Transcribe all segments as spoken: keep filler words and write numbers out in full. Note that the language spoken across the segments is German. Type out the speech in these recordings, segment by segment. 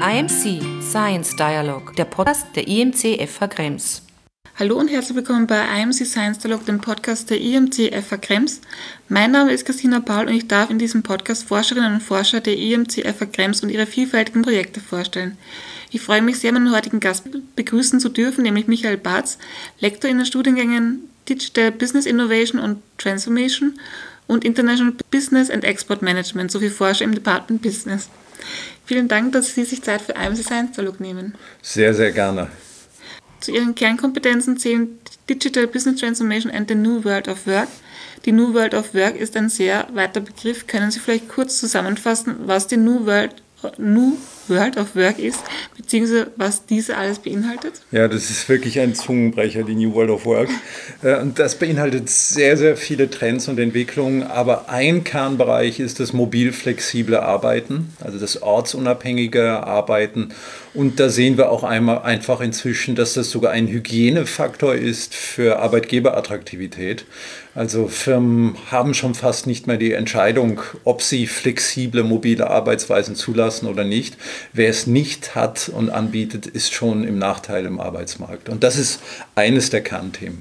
I M C Science Dialogue, der Podcast der I M C F H Krems. Hallo und herzlich willkommen bei I M C Science Dialogue, dem Podcast der I M C F H Krems. Mein Name ist Christina Paul und ich darf in diesem Podcast Forscherinnen und Forscher der I M C F H Krems und ihre vielfältigen Projekte vorstellen. Ich freue mich sehr, meinen heutigen Gast begrüßen zu dürfen, nämlich Michael Barz, Lektor in den Studiengängen Digital Business Innovation und Transformation und International Business and Export Management sowie Forscher im Department Business. Vielen Dank, dass Sie sich Zeit für I M C Science Dialogue nehmen. Sehr, sehr gerne. Zu Ihren Kernkompetenzen zählen Digital Business Transformation and the New World of Work. Die New World of Work ist ein sehr weiter Begriff. Können Sie vielleicht kurz zusammenfassen, was die New World, New World of Work ist, beziehungsweise was diese alles beinhaltet? Ja, das ist wirklich ein Zungenbrecher, die New World of Work. Und das beinhaltet sehr, sehr viele Trends und Entwicklungen, aber ein Kernbereich ist das mobil flexible Arbeiten, also das ortsunabhängige Arbeiten. Und da sehen wir auch einmal einfach inzwischen, dass das sogar ein Hygienefaktor ist für Arbeitgeberattraktivität. Also Firmen haben schon fast nicht mehr die Entscheidung, ob sie flexible, mobile Arbeitsweisen zulassen oder nicht. Wer es nicht hat und anbietet, ist schon im Nachteil im Arbeitsmarkt. Und das ist eines der Kernthemen.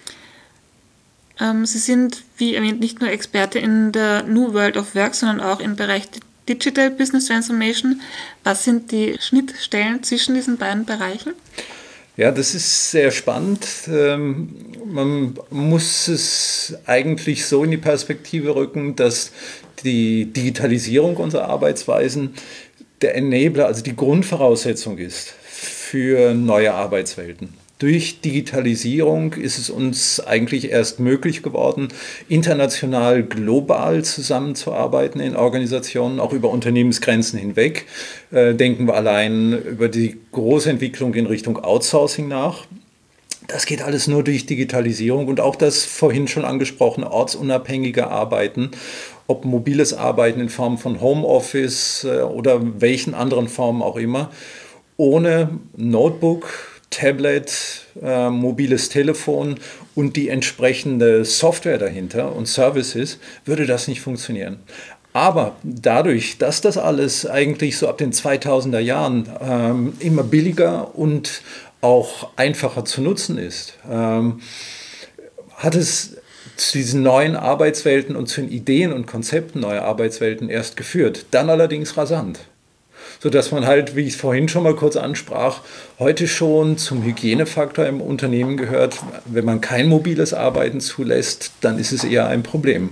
Ähm, Sie sind, wie erwähnt, nicht nur Experte in der New World of Work, sondern auch im Bereich Digital Business Transformation. Was sind die Schnittstellen zwischen diesen beiden Bereichen? Ja, das ist sehr spannend. Ähm, man muss es eigentlich so in die Perspektive rücken, dass die Digitalisierung unserer Arbeitsweisen der Enabler, also die Grundvoraussetzung ist für neue Arbeitswelten. Durch Digitalisierung ist es uns eigentlich erst möglich geworden, international, global zusammenzuarbeiten in Organisationen, auch über Unternehmensgrenzen hinweg. Äh, denken wir allein über die große Entwicklung in Richtung Outsourcing nach. Das geht alles nur durch Digitalisierung und auch das vorhin schon angesprochene ortsunabhängige Arbeiten, ob mobiles Arbeiten in Form von Homeoffice äh, oder welchen anderen Formen auch immer, ohne Notebook, Tablet, äh, mobiles Telefon und die entsprechende Software dahinter und Services, würde das nicht funktionieren. Aber dadurch, dass das alles eigentlich so ab den zweitausender Jahren ähm, immer billiger und auch einfacher zu nutzen ist, ähm, hat es zu diesen neuen Arbeitswelten und zu den Ideen und Konzepten neuer Arbeitswelten erst geführt. Dann allerdings rasant. Sodass man halt, wie ich es vorhin schon mal kurz ansprach, heute schon zum Hygienefaktor im Unternehmen gehört. Wenn man kein mobiles Arbeiten zulässt, dann ist es eher ein Problem.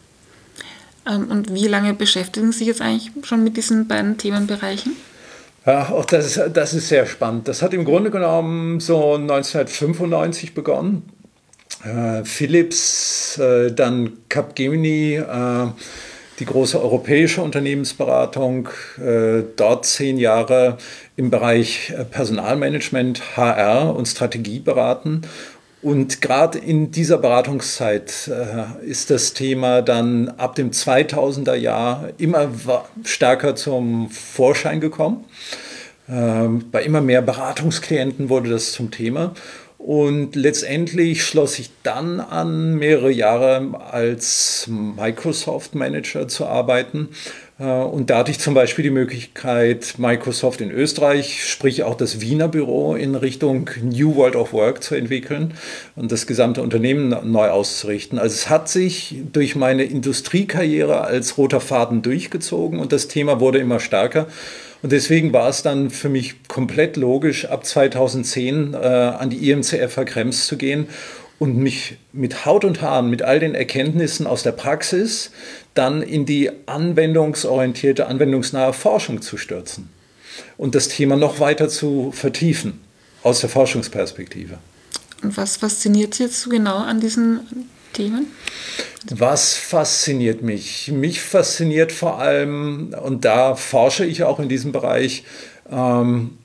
Und wie lange beschäftigen Sie sich jetzt eigentlich schon mit diesen beiden Themenbereichen? Ja, auch das ist, das ist sehr spannend. Das hat im Grunde genommen so neunzehnhundertfünfundneunzig begonnen. Äh, Philips, äh, dann Capgemini, äh, die große europäische Unternehmensberatung, äh, dort zehn Jahre im Bereich Personalmanagement, H R und Strategie beraten. Und gerade in dieser Beratungszeit äh, ist das Thema dann ab dem zweitausender Jahr immer stärker zum Vorschein gekommen. Ähm, bei immer mehr Beratungsklienten wurde das zum Thema. Und letztendlich schloss ich dann an, mehrere Jahre als Microsoft-Manager zu arbeiten. Und da hatte ich zum Beispiel die Möglichkeit, Microsoft in Österreich, sprich auch das Wiener Büro in Richtung New World of Work zu entwickeln und das gesamte Unternehmen neu auszurichten. Also es hat sich durch meine Industriekarriere als roter Faden durchgezogen und das Thema wurde immer stärker. Und deswegen war es dann für mich komplett logisch, ab zweitausendzehn äh, an die I M C F H Krems zu gehen und mich mit Haut und Haaren, mit all den Erkenntnissen aus der Praxis, dann in die anwendungsorientierte, anwendungsnahe Forschung zu stürzen und das Thema noch weiter zu vertiefen aus der Forschungsperspektive. Und was fasziniert Sie jetzt so genau an diesen Themen? Was fasziniert mich? Mich fasziniert vor allem, und da forsche ich auch in diesem Bereich, ähm,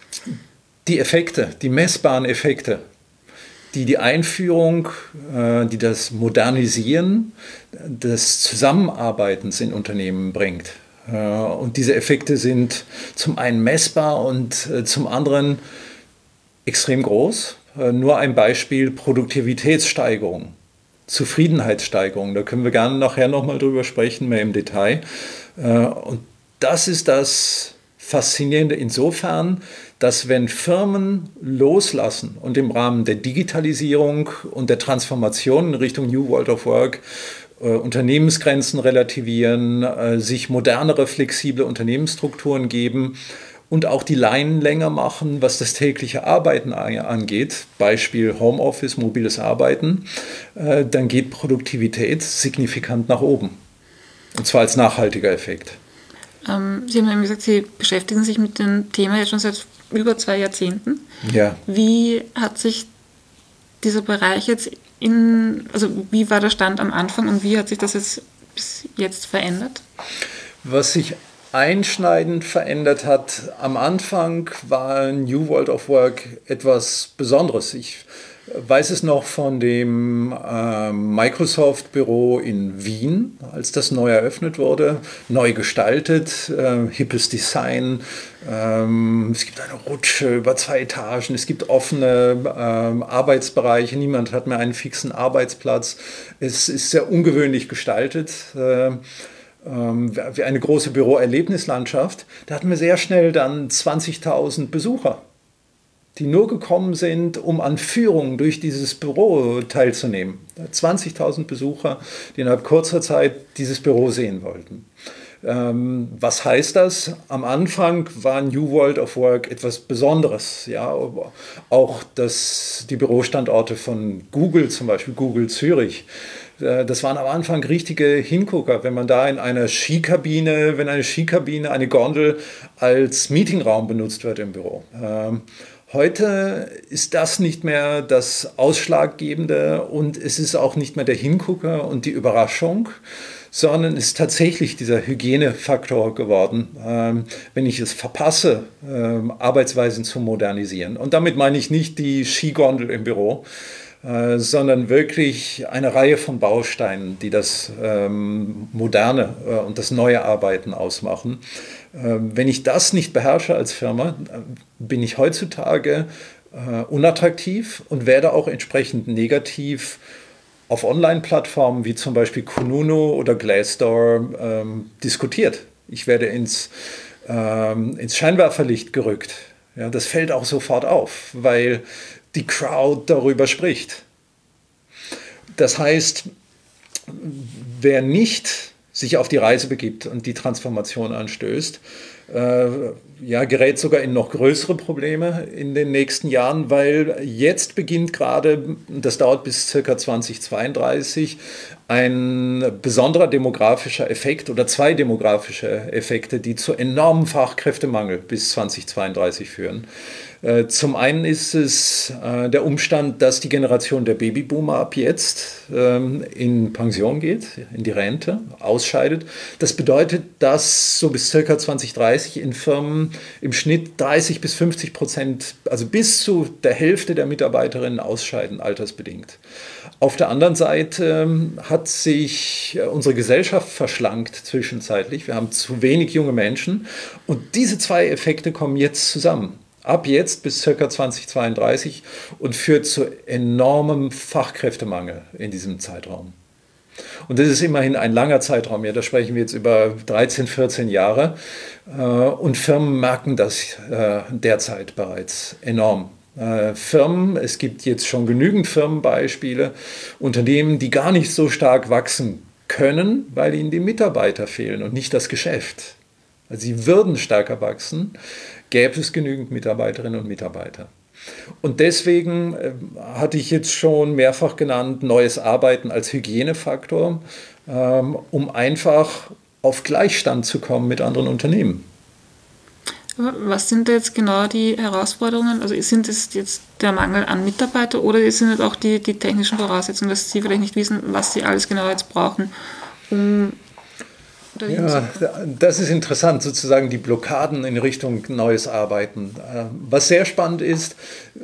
die Effekte, die messbaren Effekte, die die Einführung, äh, die das Modernisieren des Zusammenarbeitens in Unternehmen bringt. Äh, und diese Effekte sind zum einen messbar und äh, zum anderen extrem groß. Äh, nur ein Beispiel: Produktivitätssteigerung. Zufriedenheitssteigerung, da können wir gerne nachher nochmal drüber sprechen, mehr im Detail. Und das ist das faszinierend insofern, dass wenn Firmen loslassen und im Rahmen der Digitalisierung und der Transformation in Richtung New World of Work äh, Unternehmensgrenzen relativieren, äh, sich modernere, flexible Unternehmensstrukturen geben und auch die Leinen länger machen, was das tägliche Arbeiten angeht, Beispiel Homeoffice, mobiles Arbeiten, äh, dann geht Produktivität signifikant nach oben. Und zwar als nachhaltiger Effekt. Ähm, Sie haben ja gesagt, Sie beschäftigen sich mit dem Thema jetzt schon seit über zwei Jahrzehnten. Ja. Wie hat sich dieser Bereich jetzt in, also wie war der Stand am Anfang und wie hat sich das jetzt bis jetzt verändert? Was sich einschneidend verändert hat, am Anfang war New World of Work etwas Besonderes. Ich weiß es noch von dem äh, Microsoft-Büro in Wien, als das neu eröffnet wurde, neu gestaltet, äh, hippes Design. Ähm, es gibt eine Rutsche über zwei Etagen, es gibt offene äh, Arbeitsbereiche, niemand hat mehr einen fixen Arbeitsplatz. Es ist sehr ungewöhnlich gestaltet. Äh, wie eine große Büroerlebnislandschaft, da hatten wir sehr schnell dann zwanzigtausend Besucher, die nur gekommen sind, um an Führungen durch dieses Büro teilzunehmen. zwanzigtausend Besucher, die innerhalb kurzer Zeit dieses Büro sehen wollten. Ähm, was heißt das? Am Anfang war New World of Work etwas Besonderes. Ja? Auch das, die Bürostandorte von Google, zum Beispiel Google Zürich, das waren am Anfang richtige Hingucker, wenn man da in einer Skikabine, wenn eine Skikabine, eine Gondel als Meetingraum benutzt wird im Büro. Ähm, heute ist das nicht mehr das Ausschlaggebende und es ist auch nicht mehr der Hingucker und die Überraschung, sondern es ist tatsächlich dieser Hygienefaktor geworden, ähm, wenn ich es verpasse, ähm, Arbeitsweisen zu modernisieren. Und damit meine ich nicht die Skigondel im Büro, Äh, sondern wirklich eine Reihe von Bausteinen, die das ähm, moderne äh, und das neue Arbeiten ausmachen. Äh, wenn ich das nicht beherrsche als Firma, bin ich heutzutage äh, unattraktiv und werde auch entsprechend negativ auf Online-Plattformen wie zum Beispiel Kununu oder Glassdoor ähm, diskutiert. Ich werde ins, ähm, ins Scheinwerferlicht gerückt. Ja, das fällt auch sofort auf, weil die Crowd darüber spricht. Das heißt, wer nicht sich auf die Reise begibt und die Transformation anstößt, äh, ja, gerät sogar in noch größere Probleme in den nächsten Jahren, weil jetzt beginnt gerade, das dauert bis ca. zweitausendzweiunddreißig, ein besonderer demografischer Effekt oder zwei demografische Effekte, die zu enormem Fachkräftemangel bis zweitausendzweiunddreißig führen. Zum einen ist es der Umstand, dass die Generation der Babyboomer ab jetzt in Pension geht, in die Rente, ausscheidet. Das bedeutet, dass so bis ca. zweitausenddreißig in Firmen im Schnitt dreißig bis fünfzig Prozent, also bis zu der Hälfte der Mitarbeiterinnen ausscheiden, altersbedingt. Auf der anderen Seite hat sich unsere Gesellschaft verschlankt zwischenzeitlich. Wir haben zu wenig junge Menschen und diese zwei Effekte kommen jetzt zusammen. Ab jetzt bis ca. zweitausendzweiunddreißig und führt zu enormem Fachkräftemangel in diesem Zeitraum. Und das ist immerhin ein langer Zeitraum, ja, da sprechen wir jetzt über dreizehn, vierzehn Jahre und Firmen merken das derzeit bereits enorm. Firmen, es gibt jetzt schon genügend Firmenbeispiele, Unternehmen, die gar nicht so stark wachsen können, weil ihnen die Mitarbeiter fehlen und nicht das Geschäft. Also sie würden stärker wachsen, gäbe es genügend Mitarbeiterinnen und Mitarbeiter. Und deswegen äh, hatte ich jetzt schon mehrfach genannt, neues Arbeiten als Hygienefaktor, ähm, um einfach auf Gleichstand zu kommen mit anderen Unternehmen. Was sind da jetzt genau die Herausforderungen? Also sind es jetzt der Mangel an Mitarbeitern oder sind es auch die, die technischen Voraussetzungen, dass Sie vielleicht nicht wissen, was Sie alles genau jetzt brauchen, um Ja, das ist interessant, sozusagen die Blockaden in Richtung neues Arbeiten. Was sehr spannend ist,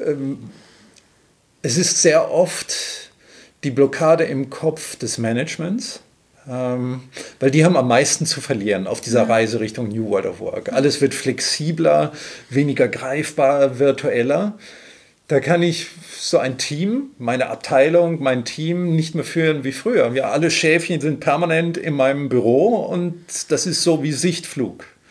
es ist sehr oft die Blockade im Kopf des Managements, weil die haben am meisten zu verlieren auf dieser ja. Reise Richtung New World of Work. Alles wird flexibler, weniger greifbar, virtueller. Da kann ich so ein Team, meine Abteilung, mein Team nicht mehr führen wie früher. Wir alle Schäfchen sind permanent in meinem Büro und das ist so wie Sichtflug.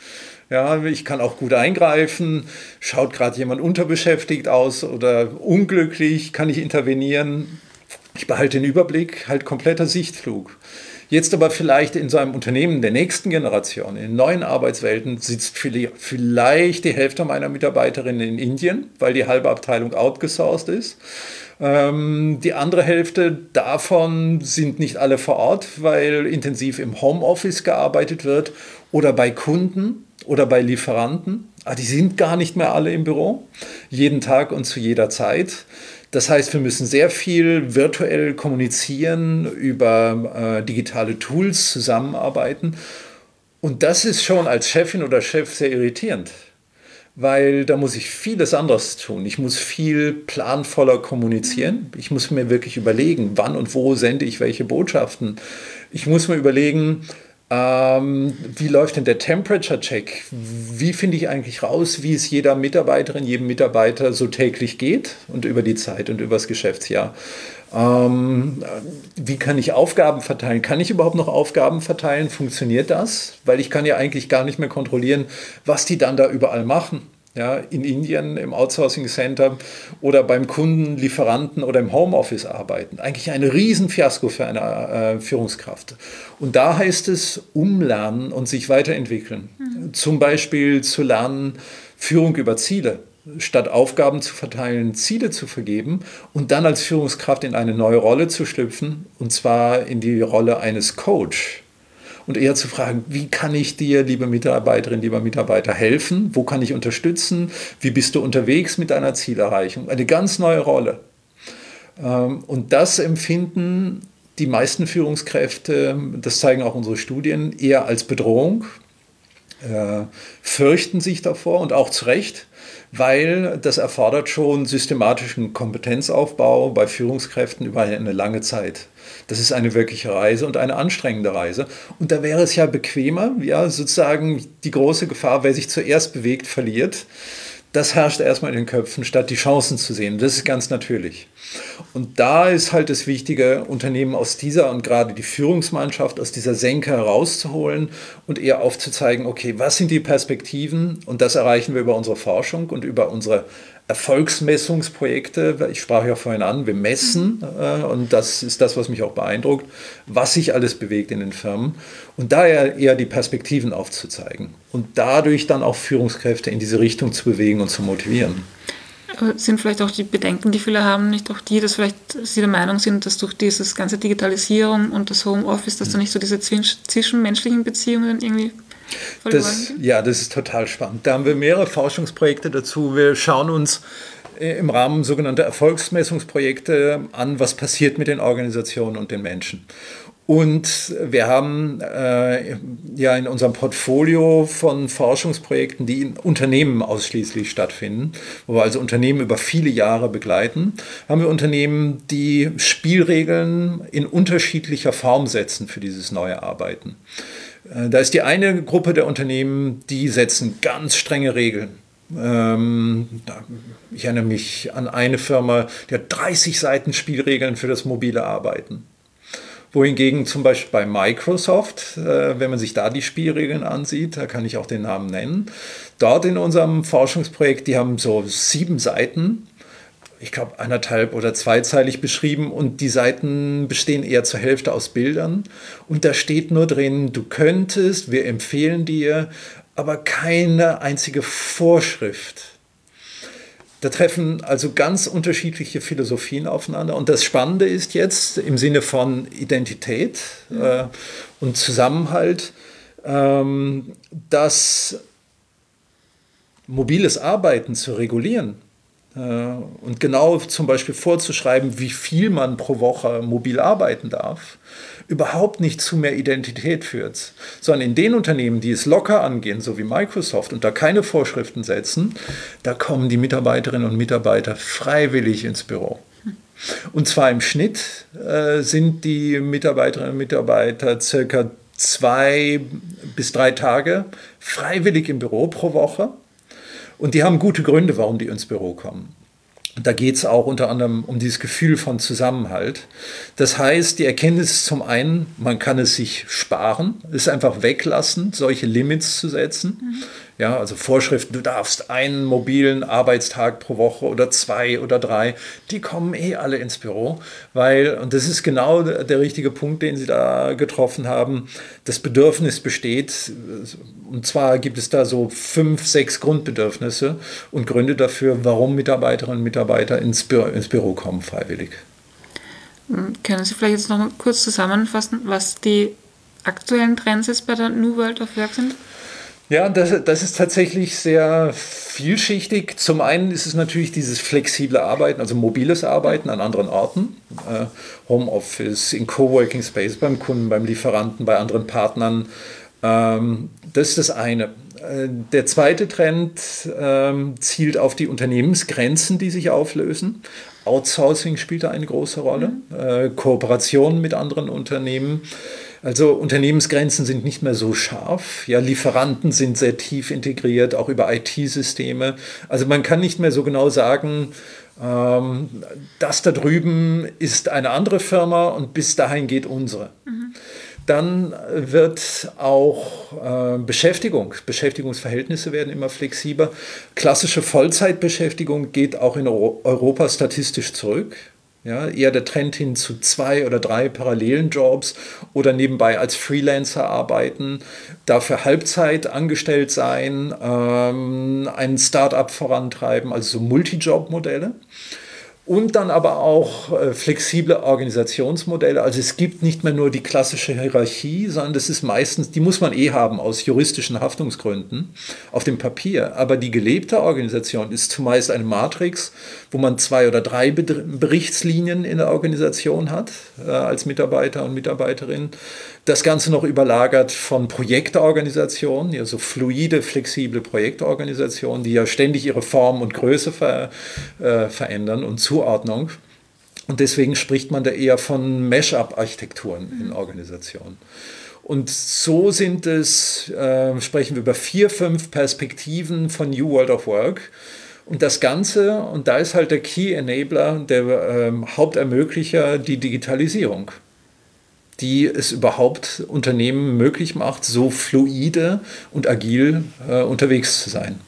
Ja, ich kann auch gut eingreifen. Schaut gerade jemand unterbeschäftigt aus oder unglücklich, kann ich intervenieren. Ich behalte den Überblick, halt kompletter Sichtflug. Jetzt aber vielleicht in so einem Unternehmen der nächsten Generation, in neuen Arbeitswelten, sitzt vielleicht die Hälfte meiner Mitarbeiterinnen in Indien, weil die halbe Abteilung outgesourced ist. Ähm, die andere Hälfte davon sind nicht alle vor Ort, weil intensiv im Homeoffice gearbeitet wird oder bei Kunden oder bei Lieferanten. Ah, die sind gar nicht mehr alle im Büro, jeden Tag und zu jeder Zeit. Das heißt, wir müssen sehr viel virtuell kommunizieren, über äh, digitale Tools zusammenarbeiten. Und das ist schon als Chefin oder Chef sehr irritierend, weil da muss ich vieles anderes tun. Ich muss viel planvoller kommunizieren. Ich muss mir wirklich überlegen, wann und wo sende ich welche Botschaften. Ich muss mir überlegen, Ähm, wie läuft denn der Temperature-Check? Wie finde ich eigentlich raus, wie es jeder Mitarbeiterin, jedem Mitarbeiter so täglich geht und über die Zeit und über das Geschäftsjahr? Ähm, wie kann ich Aufgaben verteilen? Kann ich überhaupt noch Aufgaben verteilen? Funktioniert das? Weil ich kann ja eigentlich gar nicht mehr kontrollieren, was die dann da überall machen. Ja, in Indien im Outsourcing Center oder beim Kunden, Lieferanten oder im Homeoffice arbeiten. Eigentlich ein Riesenfiasko für eine äh, Führungskraft. Und da heißt es umlernen und sich weiterentwickeln. Mhm. Zum Beispiel zu lernen, Führung über Ziele. Statt Aufgaben zu verteilen, Ziele zu vergeben und dann als Führungskraft in eine neue Rolle zu schlüpfen, und zwar in die Rolle eines Coach. Und eher zu fragen, wie kann ich dir, liebe Mitarbeiterin, lieber Mitarbeiter, helfen? Wo kann ich unterstützen? Wie bist du unterwegs mit deiner Zielerreichung? Eine ganz neue Rolle. Und das empfinden die meisten Führungskräfte, das zeigen auch unsere Studien, eher als Bedrohung, fürchten sich davor und auch zu Recht, weil das erfordert schon systematischen Kompetenzaufbau bei Führungskräften über eine lange Zeit. Das ist eine wirkliche Reise und eine anstrengende Reise. Und da wäre es ja bequemer, ja, sozusagen die große Gefahr, wer sich zuerst bewegt, verliert. Das herrscht erstmal in den Köpfen, statt die Chancen zu sehen. Das ist ganz natürlich. Und da ist halt das Wichtige, Unternehmen aus dieser und gerade die Führungsmannschaft aus dieser Senke herauszuholen und eher aufzuzeigen, okay, was sind die Perspektiven? Und das erreichen wir über unsere Forschung und über unsere Erfolgsmessungsprojekte. Ich sprach ja vorhin an, wir messen, äh, und das ist das, was mich auch beeindruckt, was sich alles bewegt in den Firmen. Und daher eher die Perspektiven aufzuzeigen und dadurch dann auch Führungskräfte in diese Richtung zu bewegen und zu motivieren. Sind vielleicht auch die Bedenken, die viele haben, nicht auch die, dass vielleicht sie der Meinung sind, dass durch diese ganze Digitalisierung und das Homeoffice, dass da nicht so diese zwischenmenschlichen Beziehungen irgendwie verloren das, gehen? Ja, das ist total spannend. Da haben wir mehrere Forschungsprojekte dazu. Wir schauen uns im Rahmen sogenannter Erfolgsmessungsprojekte an, was passiert mit den Organisationen und den Menschen. Und wir haben äh, ja in unserem Portfolio von Forschungsprojekten, die in Unternehmen ausschließlich stattfinden, wo wir also Unternehmen über viele Jahre begleiten, haben wir Unternehmen, die Spielregeln in unterschiedlicher Form setzen für dieses neue Arbeiten. Äh, da ist die eine Gruppe der Unternehmen, die setzen ganz strenge Regeln. Ähm, ich erinnere mich an eine Firma, die hat dreißig Seiten Spielregeln für das mobile Arbeiten. Wohingegen zum Beispiel bei Microsoft, äh, wenn man sich da die Spielregeln ansieht, da kann ich auch den Namen nennen, dort in unserem Forschungsprojekt, die haben so sieben Seiten, ich glaube eineinhalb oder zweizeilig beschrieben, und die Seiten bestehen eher zur Hälfte aus Bildern und da steht nur drin, du könntest, wir empfehlen dir, aber keine einzige Vorschrift. Da treffen also ganz unterschiedliche Philosophien aufeinander. Und das Spannende ist jetzt im Sinne von Identität äh, und Zusammenhalt, ähm, dass mobiles Arbeiten zu regulieren äh, und genau zum Beispiel vorzuschreiben, wie viel man pro Woche mobil arbeiten darf, überhaupt nicht zu mehr Identität führt, sondern in den Unternehmen, die es locker angehen, so wie Microsoft, und da keine Vorschriften setzen, da kommen die Mitarbeiterinnen und Mitarbeiter freiwillig ins Büro. Und zwar im Schnitt äh, sind die Mitarbeiterinnen und Mitarbeiter circa zwei bis drei Tage freiwillig im Büro pro Woche. Und die haben gute Gründe, warum die ins Büro kommen. Da geht es auch unter anderem um dieses Gefühl von Zusammenhalt. Das heißt, die Erkenntnis ist zum einen, man kann es sich sparen, es einfach weglassen, solche Limits zu setzen. Mhm. Ja, also Vorschriften, du darfst einen mobilen Arbeitstag pro Woche oder zwei oder drei, die kommen eh alle ins Büro, weil, und das ist genau der, der richtige Punkt, den Sie da getroffen haben, das Bedürfnis besteht, und zwar gibt es da so fünf, sechs Grundbedürfnisse und Gründe dafür, warum Mitarbeiterinnen und Mitarbeiter ins Büro, ins Büro kommen, freiwillig. Können Sie vielleicht jetzt noch mal kurz zusammenfassen, was die aktuellen Trends jetzt bei der New World of Work sind? Ja, das, das ist tatsächlich sehr vielschichtig. Zum einen ist es natürlich dieses flexible Arbeiten, also mobiles Arbeiten an anderen Orten. Äh, Homeoffice, in Coworking Space, beim Kunden, beim Lieferanten, bei anderen Partnern. Ähm, das ist das eine. Äh, der zweite Trend ähm, zielt auf die Unternehmensgrenzen, die sich auflösen. Outsourcing spielt da eine große Rolle. Mhm. Äh, Kooperation mit anderen Unternehmen. Also Unternehmensgrenzen sind nicht mehr so scharf. Ja, Lieferanten sind sehr tief integriert, auch über I T-Systeme. Also man kann nicht mehr so genau sagen, ähm, das da drüben ist eine andere Firma und bis dahin geht unsere. Mhm. Dann wird auch äh, Beschäftigung, Beschäftigungsverhältnisse werden immer flexibler. Klassische Vollzeitbeschäftigung geht auch in Europa statistisch zurück. Ja, eher der Trend hin zu zwei oder drei parallelen Jobs oder nebenbei als Freelancer arbeiten, dafür Halbzeit angestellt sein, ähm, ein Start-up vorantreiben, also so Multijob-Modelle. Und dann aber auch äh, flexible Organisationsmodelle. Also es gibt nicht mehr nur die klassische Hierarchie, sondern das ist meistens, die muss man eh haben aus juristischen Haftungsgründen auf dem Papier. Aber die gelebte Organisation ist zumeist eine Matrix, wo man zwei oder drei Berichtslinien in der Organisation hat äh, als Mitarbeiter und Mitarbeiterin. Das Ganze noch überlagert von Projektorganisationen, ja, so fluide, flexible Projektorganisationen, die ja ständig ihre Form und Größe ver, äh, verändern und Zuordnung. Und deswegen spricht man da eher von Mash-up-Architekturen in Organisationen. Und so sind es, äh, sprechen wir über vier, fünf Perspektiven von New World of Work. Und das Ganze, und da ist halt der Key Enabler, der äh, Hauptermöglicher, die Digitalisierung, die es überhaupt Unternehmen möglich macht, so fluide und agil äh, unterwegs zu sein.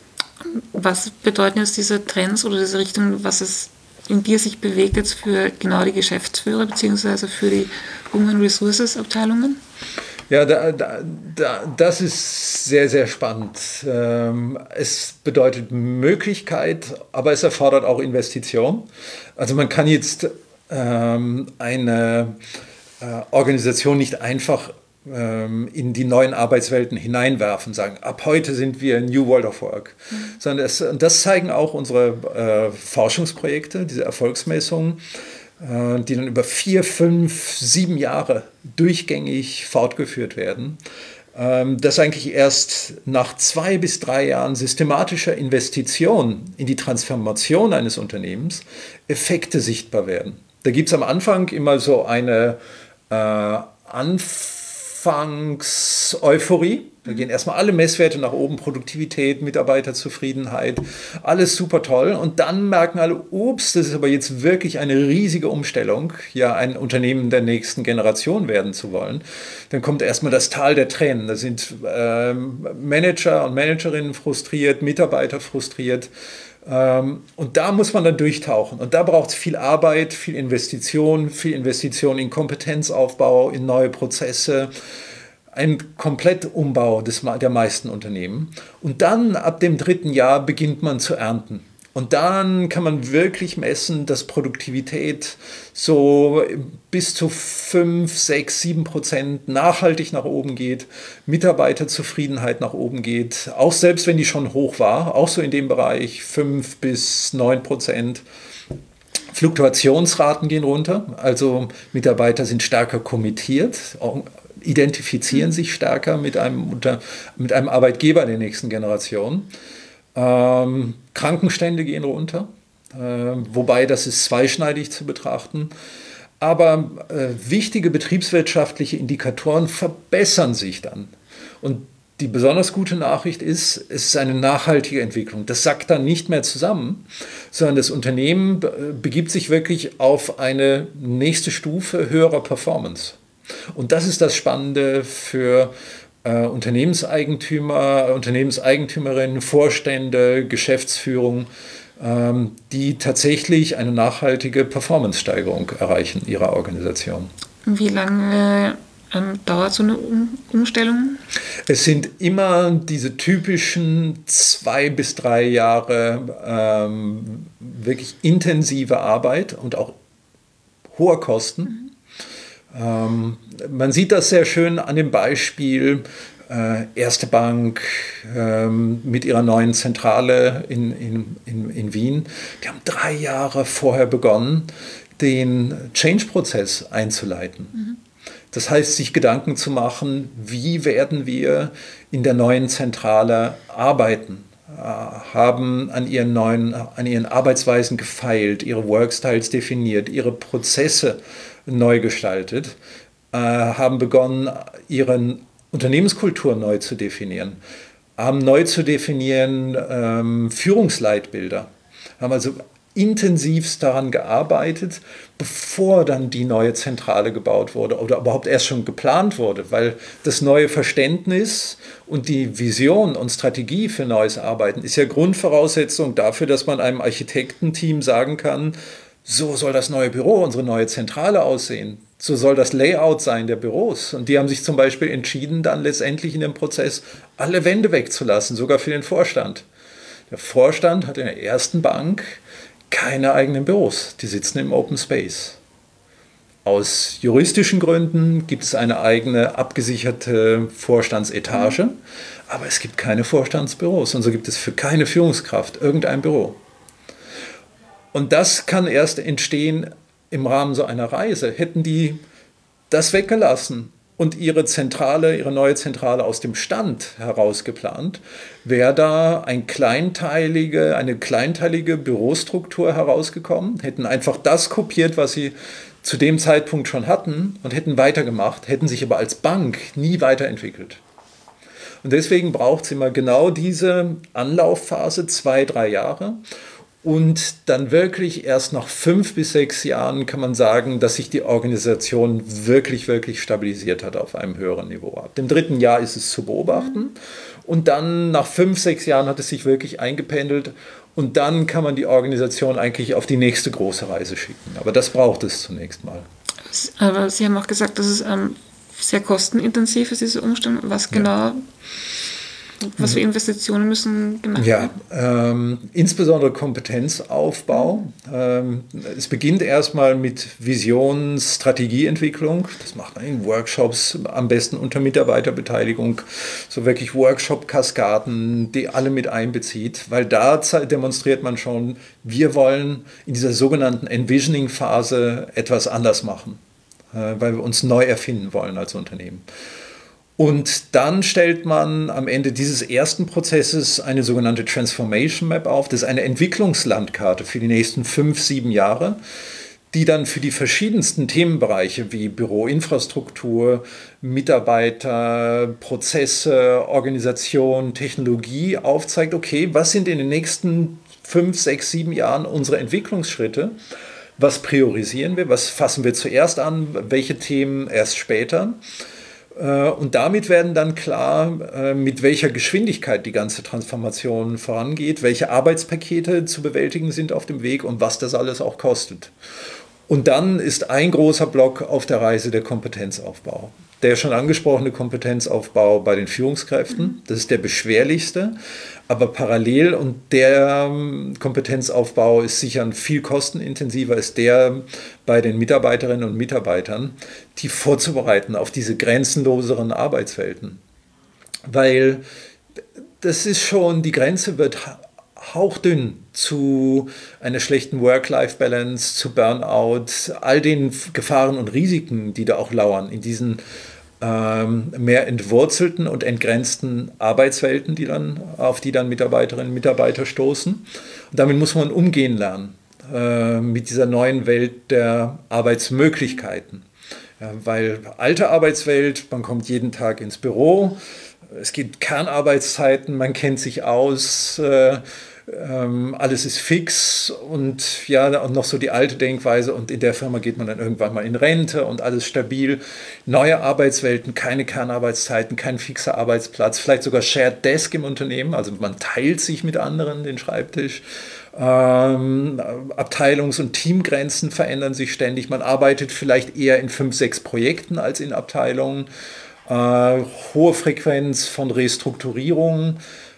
Was bedeuten jetzt diese Trends oder diese Richtung, was es in die es sich bewegt jetzt für genau die Geschäftsführer bzw. für die Human Resources Abteilungen? Ja, da, da, da, das ist sehr, sehr spannend. Ähm, es bedeutet Möglichkeit, aber es erfordert auch Investition. Also man kann jetzt ähm, eine äh, Organisation nicht einfach ähm, in die neuen Arbeitswelten hineinwerfen, sagen, ab heute sind wir New World of Work. Mhm. Sondern das, das zeigen auch unsere äh, Forschungsprojekte, diese Erfolgsmessungen, die dann über vier, fünf, sieben Jahre durchgängig fortgeführt werden, dass eigentlich erst nach zwei bis drei Jahren systematischer Investition in die Transformation eines Unternehmens Effekte sichtbar werden. Da gibt es am Anfang immer so eine äh, Anfangseuphorie. Da gehen erstmal alle Messwerte nach oben, Produktivität, Mitarbeiterzufriedenheit, alles super toll. Und dann merken alle, ups, das ist aber jetzt wirklich eine riesige Umstellung, ja, ein Unternehmen der nächsten Generation werden zu wollen. Dann kommt erstmal das Tal der Tränen. Da sind äh, Manager und Managerinnen frustriert, Mitarbeiter frustriert. Ähm, und da muss man dann durchtauchen. Und da braucht es viel Arbeit, viel Investition, viel Investition in Kompetenzaufbau, in neue Prozesse, ein Komplettumbau des, der meisten Unternehmen. Und dann ab dem dritten Jahr beginnt man zu ernten. Und dann kann man wirklich messen, dass Produktivität so bis zu fünf, sechs, sieben Prozent nachhaltig nach oben geht, Mitarbeiterzufriedenheit nach oben geht, auch selbst wenn die schon hoch war, auch so in dem Bereich fünf bis neun Prozent. Fluktuationsraten gehen runter, also Mitarbeiter sind stärker kommittiert, auch identifizieren sich stärker mit einem, unter, mit einem Arbeitgeber der nächsten Generation. Ähm, Krankenstände gehen runter, äh, wobei das ist zweischneidig zu betrachten. Aber äh, wichtige betriebswirtschaftliche Indikatoren verbessern sich dann. Und die besonders gute Nachricht ist, es ist eine nachhaltige Entwicklung. Das sackt dann nicht mehr zusammen, sondern das Unternehmen begibt sich wirklich auf eine nächste Stufe höherer Performance. Und das ist das Spannende für äh, Unternehmenseigentümer, Unternehmenseigentümerinnen, Vorstände, Geschäftsführung, ähm, die tatsächlich eine nachhaltige Performance-Steigerung erreichen ihrer Organisation. Wie lange ähm, dauert so eine um Umstellung? Es sind immer diese typischen zwei bis drei Jahre ähm, wirklich intensive Arbeit und auch hoher Kosten. Mhm. Ähm, man sieht das sehr schön an dem Beispiel äh, Erste Bank ähm, mit ihrer neuen Zentrale in, in, in, in Wien. Die haben drei Jahre vorher begonnen, den Change-Prozess einzuleiten. Mhm. Das heißt, sich Gedanken zu machen, wie werden wir in der neuen Zentrale arbeiten, äh, haben an ihren neuen, an ihren Arbeitsweisen gefeilt, ihre Workstyles definiert, ihre Prozesse neu gestaltet, äh, haben begonnen, ihre Unternehmenskultur neu zu definieren, haben neu zu definieren ähm, Führungsleitbilder, haben also intensivst daran gearbeitet, bevor dann die neue Zentrale gebaut wurde oder überhaupt erst schon geplant wurde, weil das neue Verständnis und die Vision und Strategie für neues Arbeiten ist ja Grundvoraussetzung dafür, dass man einem Architektenteam sagen kann, so soll das neue Büro, unsere neue Zentrale aussehen. So soll das Layout sein der Büros. Und die haben sich zum Beispiel entschieden, dann letztendlich in dem Prozess alle Wände wegzulassen, sogar für den Vorstand. Der Vorstand hat in der ersten Bank keine eigenen Büros, die sitzen im Open Space. Aus juristischen Gründen gibt es eine eigene abgesicherte Vorstandsetage, mhm. aber es gibt keine Vorstandsbüros und so gibt es für keine Führungskraft irgendein Büro. Und das kann erst entstehen im Rahmen so einer Reise. Hätten die das weggelassen und ihre Zentrale, ihre neue Zentrale aus dem Stand heraus geplant, wäre da ein kleinteilige, eine kleinteilige Bürostruktur herausgekommen, hätten einfach das kopiert, was sie zu dem Zeitpunkt schon hatten und hätten weitergemacht, hätten sich aber als Bank nie weiterentwickelt. Und deswegen braucht es immer genau diese Anlaufphase, zwei, drei Jahre. Und dann wirklich erst nach fünf bis sechs Jahren kann man sagen, dass sich die Organisation wirklich, wirklich stabilisiert hat auf einem höheren Niveau. Ab dem dritten Jahr ist es zu beobachten und dann nach fünf, sechs Jahren hat es sich wirklich eingependelt und dann kann man die Organisation eigentlich auf die nächste große Reise schicken. Aber das braucht es zunächst mal. Aber Sie haben auch gesagt, dass es ähm, sehr kostenintensiv ist, diese Umstellung. Was genau... Ja. Was für Investitionen müssen gemacht werden? Ja, ähm, insbesondere Kompetenzaufbau. Ähm, es beginnt erstmal mit Vision, Strategieentwicklung. Das macht man in Workshops, am besten unter Mitarbeiterbeteiligung. So wirklich Workshop-Kaskaden, die alle mit einbezieht. Weil da demonstriert man schon, wir wollen in dieser sogenannten Envisioning-Phase etwas anders machen. Äh, weil wir uns neu erfinden wollen als Unternehmen. Und dann stellt man am Ende dieses ersten Prozesses eine sogenannte Transformation Map auf. Das ist eine Entwicklungslandkarte für die nächsten fünf, sieben Jahre, die dann für die verschiedensten Themenbereiche wie Büroinfrastruktur, Mitarbeiter, Prozesse, Organisation, Technologie aufzeigt, okay, was sind in den nächsten fünf, sechs, sieben Jahren unsere Entwicklungsschritte? Was priorisieren wir? Was fassen wir zuerst an? Welche Themen erst später? Und damit werden dann klar, mit welcher Geschwindigkeit die ganze Transformation vorangeht, welche Arbeitspakete zu bewältigen sind auf dem Weg und was das alles auch kostet. Und dann ist ein großer Block auf der Reise der Kompetenzaufbau. Der schon angesprochene Kompetenzaufbau bei den Führungskräften, das ist der beschwerlichste, aber parallel und der Kompetenzaufbau ist sicher ein viel kostenintensiver, ist der bei den Mitarbeiterinnen und Mitarbeitern, die vorzubereiten auf diese grenzenloseren Arbeitswelten. Weil das ist schon, die Grenze wird hauchdünn zu einer schlechten Work-Life-Balance, zu Burnout, all den Gefahren und Risiken, die da auch lauern in diesen ähm, mehr entwurzelten und entgrenzten Arbeitswelten, die dann, auf die dann Mitarbeiterinnen und Mitarbeiter stoßen. Und damit muss man umgehen lernen, äh, mit dieser neuen Welt der Arbeitsmöglichkeiten. Ja, weil alte Arbeitswelt, man kommt jeden Tag ins Büro, es gibt Kernarbeitszeiten, man kennt sich aus, äh, ähm, alles ist fix und ja, und noch so die alte Denkweise und in der Firma geht man dann irgendwann mal in Rente und alles stabil. Neue Arbeitswelten, keine Kernarbeitszeiten, kein fixer Arbeitsplatz, vielleicht sogar Shared Desk im Unternehmen, also man teilt sich mit anderen den Schreibtisch. Ähm, Abteilungs- und Teamgrenzen verändern sich ständig. Man arbeitet vielleicht eher in fünf, sechs Projekten als in Abteilungen. Äh, hohe Frequenz von Restrukturierungen.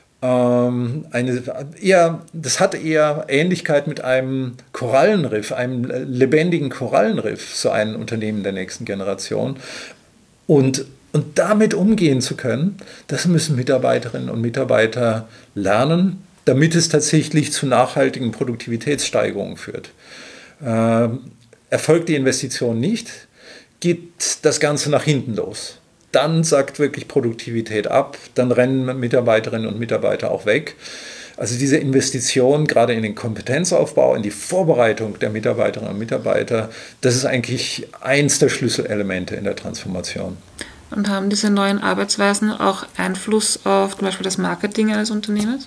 Ähm, eine, eher, das hat eher Ähnlichkeit mit einem Korallenriff, einem lebendigen Korallenriff, so ein Unternehmen der nächsten Generation. Und, und damit umgehen zu können, das müssen Mitarbeiterinnen und Mitarbeiter lernen, damit es tatsächlich zu nachhaltigen Produktivitätssteigerungen führt. Äh, erfolgt die Investition nicht, geht das Ganze nach hinten los. Dann sagt wirklich Produktivität ab, dann rennen Mitarbeiterinnen und Mitarbeiter auch weg. Also diese Investition gerade in den Kompetenzaufbau, in die Vorbereitung der Mitarbeiterinnen und Mitarbeiter, das ist eigentlich eins der Schlüsselelemente in der Transformation. Und haben diese neuen Arbeitsweisen auch Einfluss auf zum Beispiel das Marketing eines Unternehmens?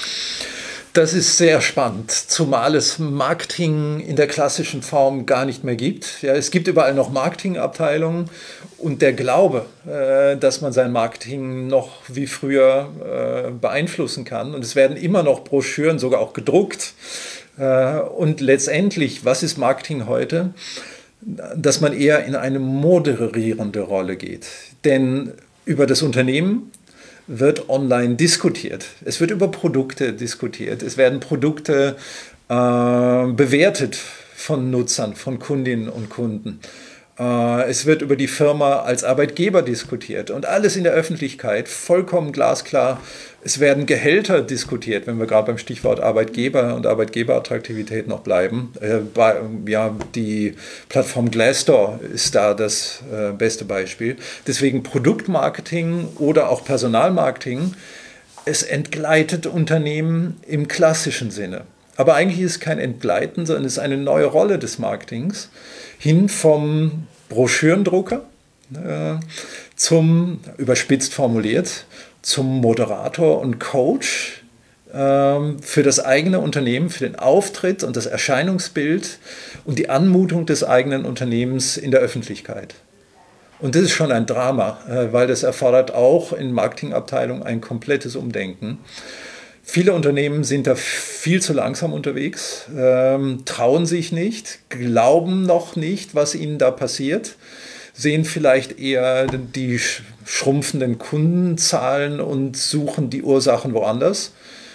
Das ist sehr spannend, zumal es Marketing in der klassischen Form gar nicht mehr gibt. Ja, es gibt überall noch Marketingabteilungen und der Glaube, äh, dass man sein Marketing noch wie früher äh, beeinflussen kann. Und es werden immer noch Broschüren, sogar auch gedruckt. Äh, und letztendlich, was ist Marketing heute? Dass man eher in eine moderierende Rolle geht. Denn über das Unternehmen wird online diskutiert. Es wird über Produkte diskutiert. Es werden Produkte äh, bewertet von Nutzern, von Kundinnen und Kunden. Äh, es wird über die Firma als Arbeitgeber diskutiert und alles in der Öffentlichkeit, vollkommen glasklar. Es werden Gehälter diskutiert, wenn wir gerade beim Stichwort Arbeitgeber und Arbeitgeberattraktivität noch bleiben. Äh, bei, ja, die Plattform Glassdoor ist da das äh, beste Beispiel. Deswegen Produktmarketing oder auch Personalmarketing, es entgleitet Unternehmen im klassischen Sinne. Aber eigentlich ist es kein Entgleiten, sondern es ist eine neue Rolle des Marketings hin vom Broschürendrucker äh, zum, überspitzt formuliert, zum Moderator und Coach äh, für das eigene Unternehmen, für den Auftritt und das Erscheinungsbild und die Anmutung des eigenen Unternehmens in der Öffentlichkeit. Und das ist schon ein Drama, äh, weil das erfordert auch in Marketingabteilungen ein komplettes Umdenken. Viele Unternehmen sind da viel zu langsam unterwegs, ähm, trauen sich nicht, glauben noch nicht, was ihnen da passiert, sehen vielleicht eher die schrumpfenden Kundenzahlen und suchen die Ursachen woanders,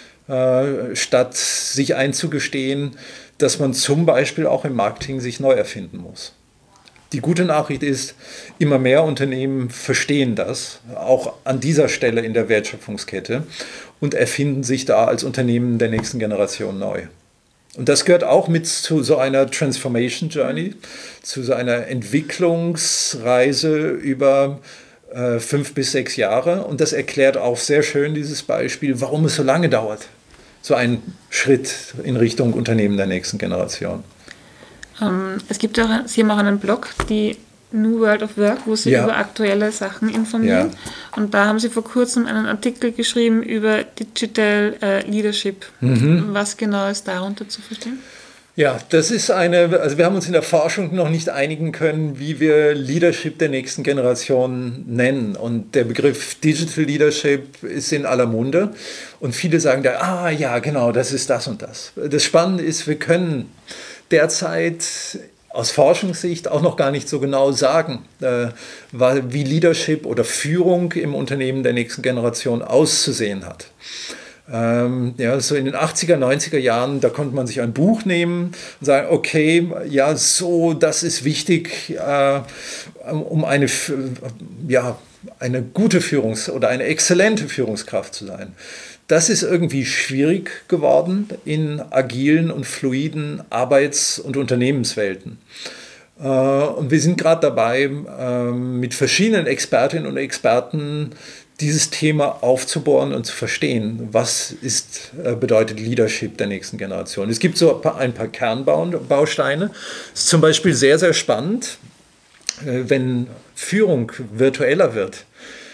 äh, statt sich einzugestehen, dass man zum Beispiel auch im Marketing sich neu erfinden muss. Die gute Nachricht ist, immer mehr Unternehmen verstehen das, auch an dieser Stelle in der Wertschöpfungskette und erfinden sich da als Unternehmen der nächsten Generation neu. Und das gehört auch mit zu so einer Transformation Journey, zu so einer Entwicklungsreise über äh, fünf bis sechs Jahre. Und das erklärt auch sehr schön dieses Beispiel, warum es so lange dauert, so ein Schritt in Richtung Unternehmen der nächsten Generation. Ähm, es gibt auch, Sie haben auch einen Blog, die New World of Work, wo Sie ja. über aktuelle Sachen informieren. Ja. Und da haben Sie vor kurzem einen Artikel geschrieben über Digital äh, Leadership. Mhm. Was genau ist darunter zu verstehen? Ja, das ist eine, also wir haben uns in der Forschung noch nicht einigen können, wie wir Leadership der nächsten Generation nennen. Und der Begriff Digital Leadership ist in aller Munde. Und viele sagen da, ah ja, genau, das ist das und das. Das Spannende ist, wir können derzeit aus Forschungssicht auch noch gar nicht so genau sagen, äh, wie Leadership oder Führung im Unternehmen der nächsten Generation auszusehen hat. Ähm, ja, so in den achtziger, neunziger Jahren, da konnte man sich ein Buch nehmen und sagen, okay, ja, so, das ist wichtig, äh, um eine, ja, eine gute Führungs- oder eine exzellente Führungskraft zu sein. Das ist irgendwie schwierig geworden in agilen und fluiden Arbeits- und Unternehmenswelten. Und wir sind gerade dabei, mit verschiedenen Expertinnen und Experten dieses Thema aufzubohren und zu verstehen, was ist, bedeutet Leadership der nächsten Generation. Es gibt so ein paar Kernbausteine. Es ist zum Beispiel sehr, sehr spannend, wenn Führung virtueller wird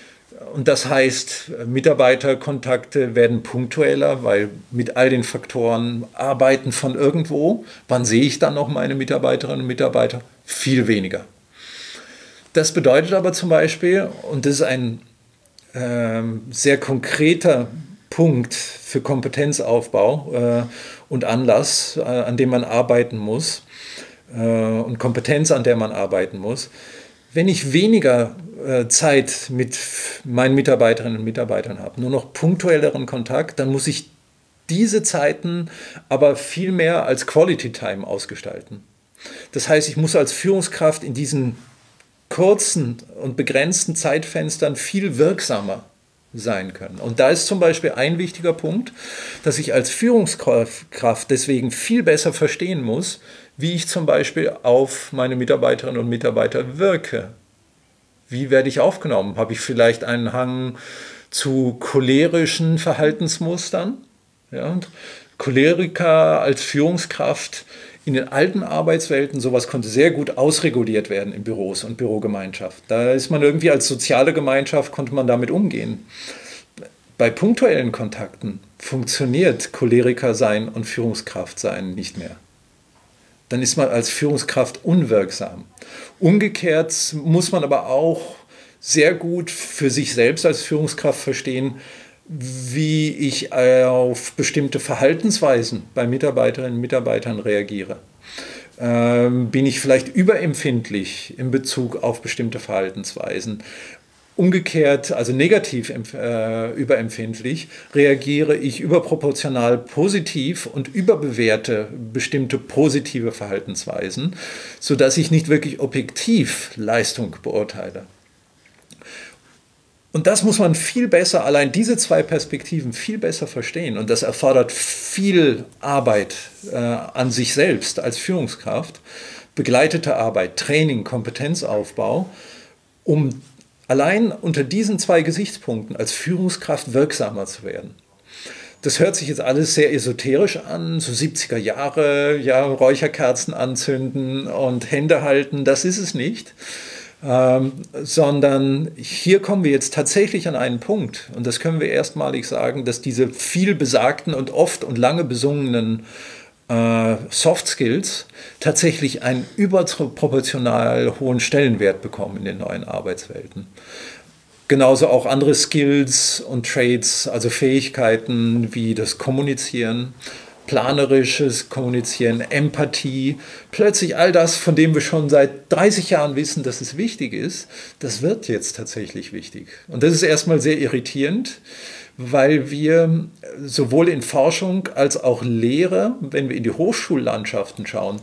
und das heißt, Mitarbeiterkontakte werden punktueller, weil mit all den Faktoren Arbeiten von irgendwo, wann sehe ich dann noch meine Mitarbeiterinnen und Mitarbeiter? Viel weniger. Das bedeutet aber zum Beispiel, und das ist ein äh, sehr konkreter Punkt für Kompetenzaufbau äh, und Anlass, äh, an dem man arbeiten muss, äh, und Kompetenz, an der man arbeiten muss. Wenn ich weniger äh, Zeit mit meinen Mitarbeiterinnen und Mitarbeitern habe, nur noch punktuelleren Kontakt, dann muss ich diese Zeiten aber viel mehr als Quality Time ausgestalten. Das heißt, ich muss als Führungskraft in diesen kurzen und begrenzten Zeitfenstern viel wirksamer sein können. Und da ist zum Beispiel ein wichtiger Punkt, dass ich als Führungskraft deswegen viel besser verstehen muss, wie ich zum Beispiel auf meine Mitarbeiterinnen und Mitarbeiter wirke. Wie werde ich aufgenommen? Habe ich vielleicht einen Hang zu cholerischen Verhaltensmustern? Ja, Choleriker als Führungskraft in den alten Arbeitswelten, sowas konnte sehr gut ausreguliert werden in Büros und Bürogemeinschaft. Da ist man irgendwie als soziale Gemeinschaft, konnte man damit umgehen. Bei punktuellen Kontakten funktioniert Choleriker sein und Führungskraft sein nicht mehr. Dann ist man als Führungskraft unwirksam. Umgekehrt muss man aber auch sehr gut für sich selbst als Führungskraft verstehen, wie ich auf bestimmte Verhaltensweisen bei Mitarbeiterinnen und Mitarbeitern reagiere. Ähm, bin ich vielleicht überempfindlich in Bezug auf bestimmte Verhaltensweisen? Umgekehrt, also negativ äh, überempfindlich, reagiere ich überproportional positiv und überbewerte bestimmte positive Verhaltensweisen, sodass ich nicht wirklich objektiv Leistung beurteile. Und das muss man viel besser, allein diese zwei Perspektiven viel besser verstehen. Und das erfordert viel Arbeit äh, an sich selbst als Führungskraft, begleitete Arbeit, Training, Kompetenzaufbau, um allein unter diesen zwei Gesichtspunkten als Führungskraft wirksamer zu werden. Das hört sich jetzt alles sehr esoterisch an, so siebziger Jahre, ja, Räucherkerzen anzünden und Hände halten, das ist es nicht. Ähm, sondern hier kommen wir jetzt tatsächlich an einen Punkt, und das können wir erstmalig sagen, dass diese viel besagten und oft und lange besungenen äh, Soft Skills tatsächlich einen überproportional hohen Stellenwert bekommen in den neuen Arbeitswelten. Genauso auch andere Skills und Traits, also Fähigkeiten wie das Kommunizieren, planerisches Kommunizieren, Empathie, plötzlich all das, von dem wir schon seit dreißig Jahren wissen, dass es wichtig ist, das wird jetzt tatsächlich wichtig. Und das ist erstmal sehr irritierend, weil wir sowohl in Forschung als auch Lehre, wenn wir in die Hochschullandschaften schauen,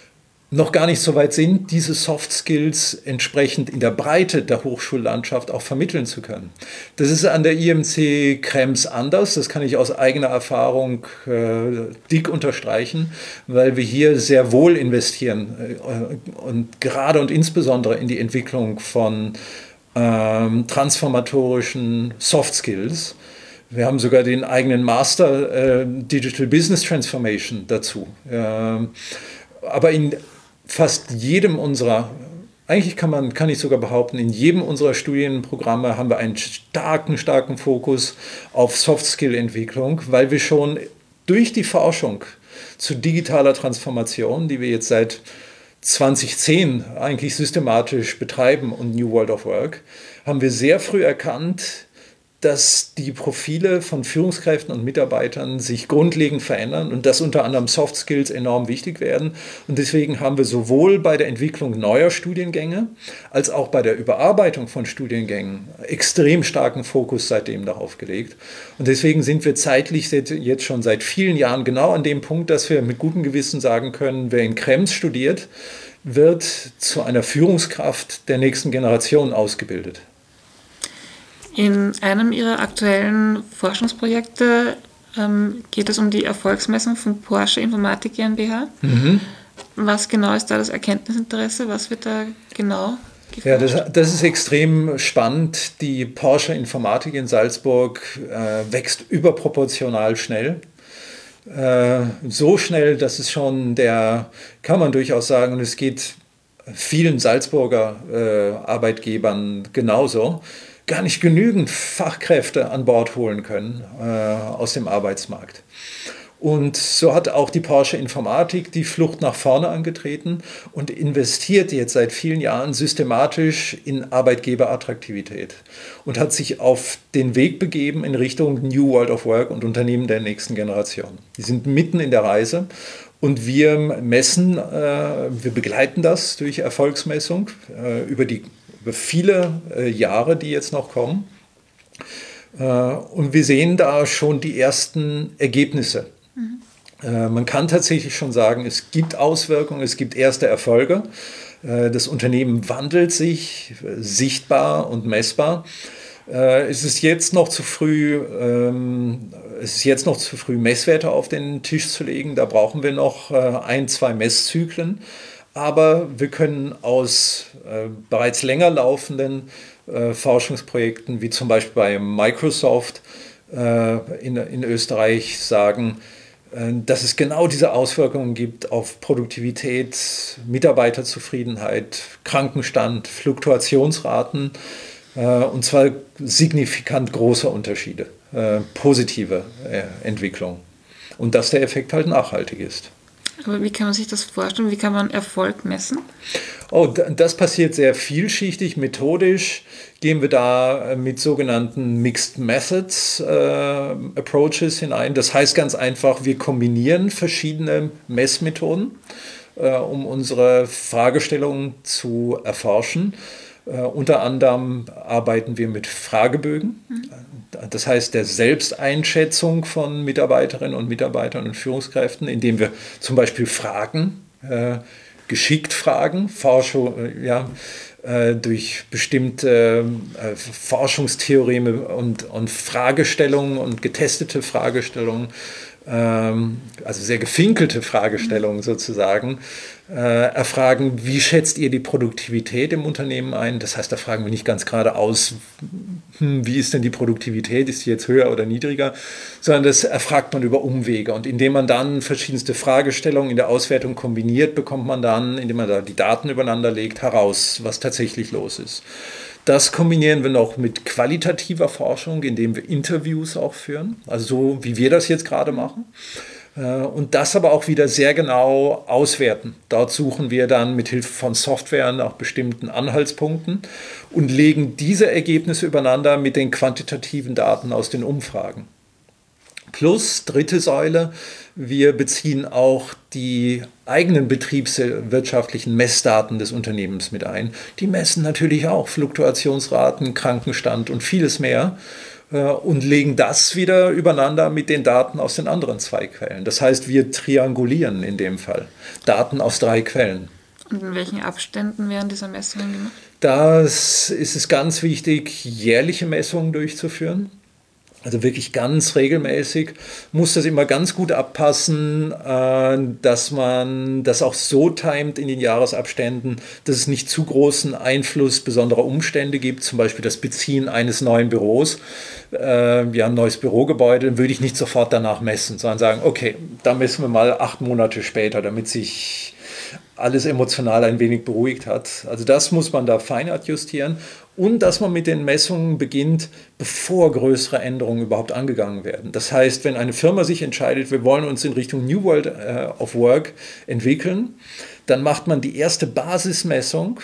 noch gar nicht so weit sind, diese Soft Skills entsprechend in der Breite der Hochschullandschaft auch vermitteln zu können. Das ist an der I M C Krems anders, das kann ich aus eigener Erfahrung äh, dick unterstreichen, weil wir hier sehr wohl investieren äh, und gerade und insbesondere in die Entwicklung von ähm, transformatorischen Soft Skills. Wir haben sogar den eigenen Master äh, Digital Business Transformation dazu. Äh, aber in fast jedem unserer, eigentlich kann man, kann ich sogar behaupten, in jedem unserer Studienprogramme haben wir einen starken, starken Fokus auf Soft-Skill-Entwicklung, weil wir schon durch die Forschung zu digitaler Transformation, die wir jetzt seit zwanzig zehn eigentlich systematisch betreiben und New World of Work, haben wir sehr früh erkannt, dass die Profile von Führungskräften und Mitarbeitern sich grundlegend verändern und dass unter anderem Soft Skills enorm wichtig werden. Und deswegen haben wir sowohl bei der Entwicklung neuer Studiengänge als auch bei der Überarbeitung von Studiengängen extrem starken Fokus seitdem darauf gelegt. Und deswegen sind wir zeitlich jetzt schon seit vielen Jahren genau an dem Punkt, dass wir mit gutem Gewissen sagen können, wer in Krems studiert, wird zu einer Führungskraft der nächsten Generation ausgebildet. In einem Ihrer aktuellen Forschungsprojekte ähm, geht es um die Erfolgsmessung von Porsche Informatik GmbH. Mhm. Was genau ist da das Erkenntnisinteresse? Was wird da genau geforscht? Ja, das, das ist extrem spannend. Die Porsche Informatik in Salzburg äh, wächst überproportional schnell. Äh, so schnell, dass es schon der, kann man durchaus sagen, und es geht vielen Salzburger äh, Arbeitgebern genauso, gar nicht genügend Fachkräfte an Bord holen können äh, aus dem Arbeitsmarkt. Und so hat auch die Porsche Informatik die Flucht nach vorne angetreten und investiert jetzt seit vielen Jahren systematisch in Arbeitgeberattraktivität und hat sich auf den Weg begeben in Richtung New World of Work und Unternehmen der nächsten Generation. Die sind mitten in der Reise und wir messen, äh, wir begleiten das durch Erfolgsmessung äh, über, die, über viele äh, Jahre, die jetzt noch kommen. Äh, und wir sehen da schon die ersten Ergebnisse. Mhm. Man kann tatsächlich schon sagen, es gibt Auswirkungen, es gibt erste Erfolge. Das Unternehmen wandelt sich sichtbar und messbar. Es ist jetzt noch zu früh, es ist jetzt noch zu früh, Messwerte auf den Tisch zu legen. Da brauchen wir noch ein, zwei Messzyklen. Aber wir können aus bereits länger laufenden Forschungsprojekten, wie zum Beispiel bei Microsoft in, in Österreich, sagen, dass es genau diese Auswirkungen gibt auf Produktivität, Mitarbeiterzufriedenheit, Krankenstand, Fluktuationsraten, und zwar signifikant große Unterschiede, positive Entwicklung. Und dass der Effekt halt nachhaltig ist. Aber wie kann man sich das vorstellen? Wie kann man Erfolg messen? Oh, das passiert sehr vielschichtig, methodisch gehen wir da mit sogenannten Mixed Methods äh, Approaches hinein. Das heißt ganz einfach, wir kombinieren verschiedene Messmethoden, äh, um unsere Fragestellungen zu erforschen. Uh, unter anderem arbeiten wir mit Fragebögen, mhm. das heißt der Selbsteinschätzung von Mitarbeiterinnen und Mitarbeitern und Führungskräften, indem wir zum Beispiel Fragen, äh, geschickt fragen, Forschung, äh, ja, äh, durch bestimmte äh, Forschungstheoreme und, und Fragestellungen und getestete Fragestellungen, ähm, also sehr gefinkelte Fragestellungen sozusagen, Äh, erfragen, wie schätzt ihr die Produktivität im Unternehmen ein? Das heißt, da fragen wir nicht ganz gerade aus, hm, wie ist denn die Produktivität, ist die jetzt höher oder niedriger, sondern das erfragt man über Umwege. Und indem man dann verschiedenste Fragestellungen in der Auswertung kombiniert, bekommt man dann, indem man da die Daten übereinander legt, heraus, was tatsächlich los ist. Das kombinieren wir noch mit qualitativer Forschung, indem wir Interviews auch führen, also so wie wir das jetzt gerade machen. Und das aber auch wieder sehr genau auswerten. Dort suchen wir dann mit Hilfe von Software nach bestimmten Anhaltspunkten und legen diese Ergebnisse übereinander mit den quantitativen Daten aus den Umfragen. Plus, dritte Säule, wir beziehen auch die eigenen betriebswirtschaftlichen Messdaten des Unternehmens mit ein. Die messen natürlich auch Fluktuationsraten, Krankenstand und vieles mehr. Und legen das wieder übereinander mit den Daten aus den anderen zwei Quellen. Das heißt, wir triangulieren in dem Fall Daten aus drei Quellen. Und in welchen Abständen werden diese Messungen gemacht? Das ist es ganz wichtig, jährliche Messungen durchzuführen. Also wirklich ganz regelmäßig, muss das immer ganz gut abpassen, dass man das auch so timet in den Jahresabständen, dass es nicht zu großen Einfluss besonderer Umstände gibt, zum Beispiel das Beziehen eines neuen Büros. Wir haben ein neues Bürogebäude, dann würde ich nicht sofort danach messen, sondern sagen, okay, da messen wir mal acht Monate später, damit sich alles emotional ein wenig beruhigt hat. Also das muss man da fein adjustieren. Und dass man mit den Messungen beginnt, bevor größere Änderungen überhaupt angegangen werden. Das heißt, wenn eine Firma sich entscheidet, wir wollen uns in Richtung New World of Work entwickeln, dann macht man die erste Basismessung,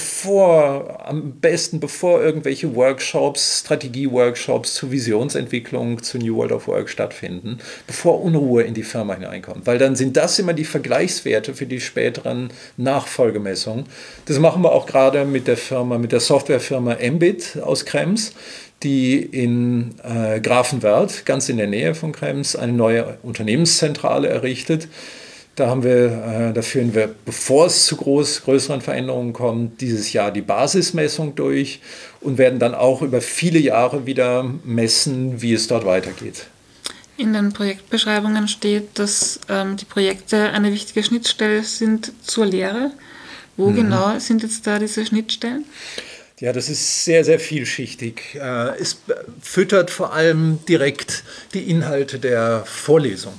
bevor, am besten bevor irgendwelche Workshops, Strategie-Workshops zur Visionsentwicklung, zu New World of Work stattfinden, bevor Unruhe in die Firma hineinkommt. Weil dann sind das immer die Vergleichswerte für die späteren Nachfolgemessungen. Das machen wir auch gerade mit der Firma, mit der Softwarefirma Mbit aus Krems, die in äh, Grafenwörth, ganz in der Nähe von Krems, eine neue Unternehmenszentrale errichtet. Da haben wir, da führen wir, bevor es zu groß, größeren Veränderungen kommt, dieses Jahr die Basismessung durch und werden dann auch über viele Jahre wieder messen, wie es dort weitergeht. In den Projektbeschreibungen steht, dass ähm, die Projekte eine wichtige Schnittstelle sind zur Lehre. Wo mhm. genau sind jetzt da diese Schnittstellen? Ja, das ist sehr, sehr vielschichtig. Es füttert vor allem direkt die Inhalte der Vorlesung.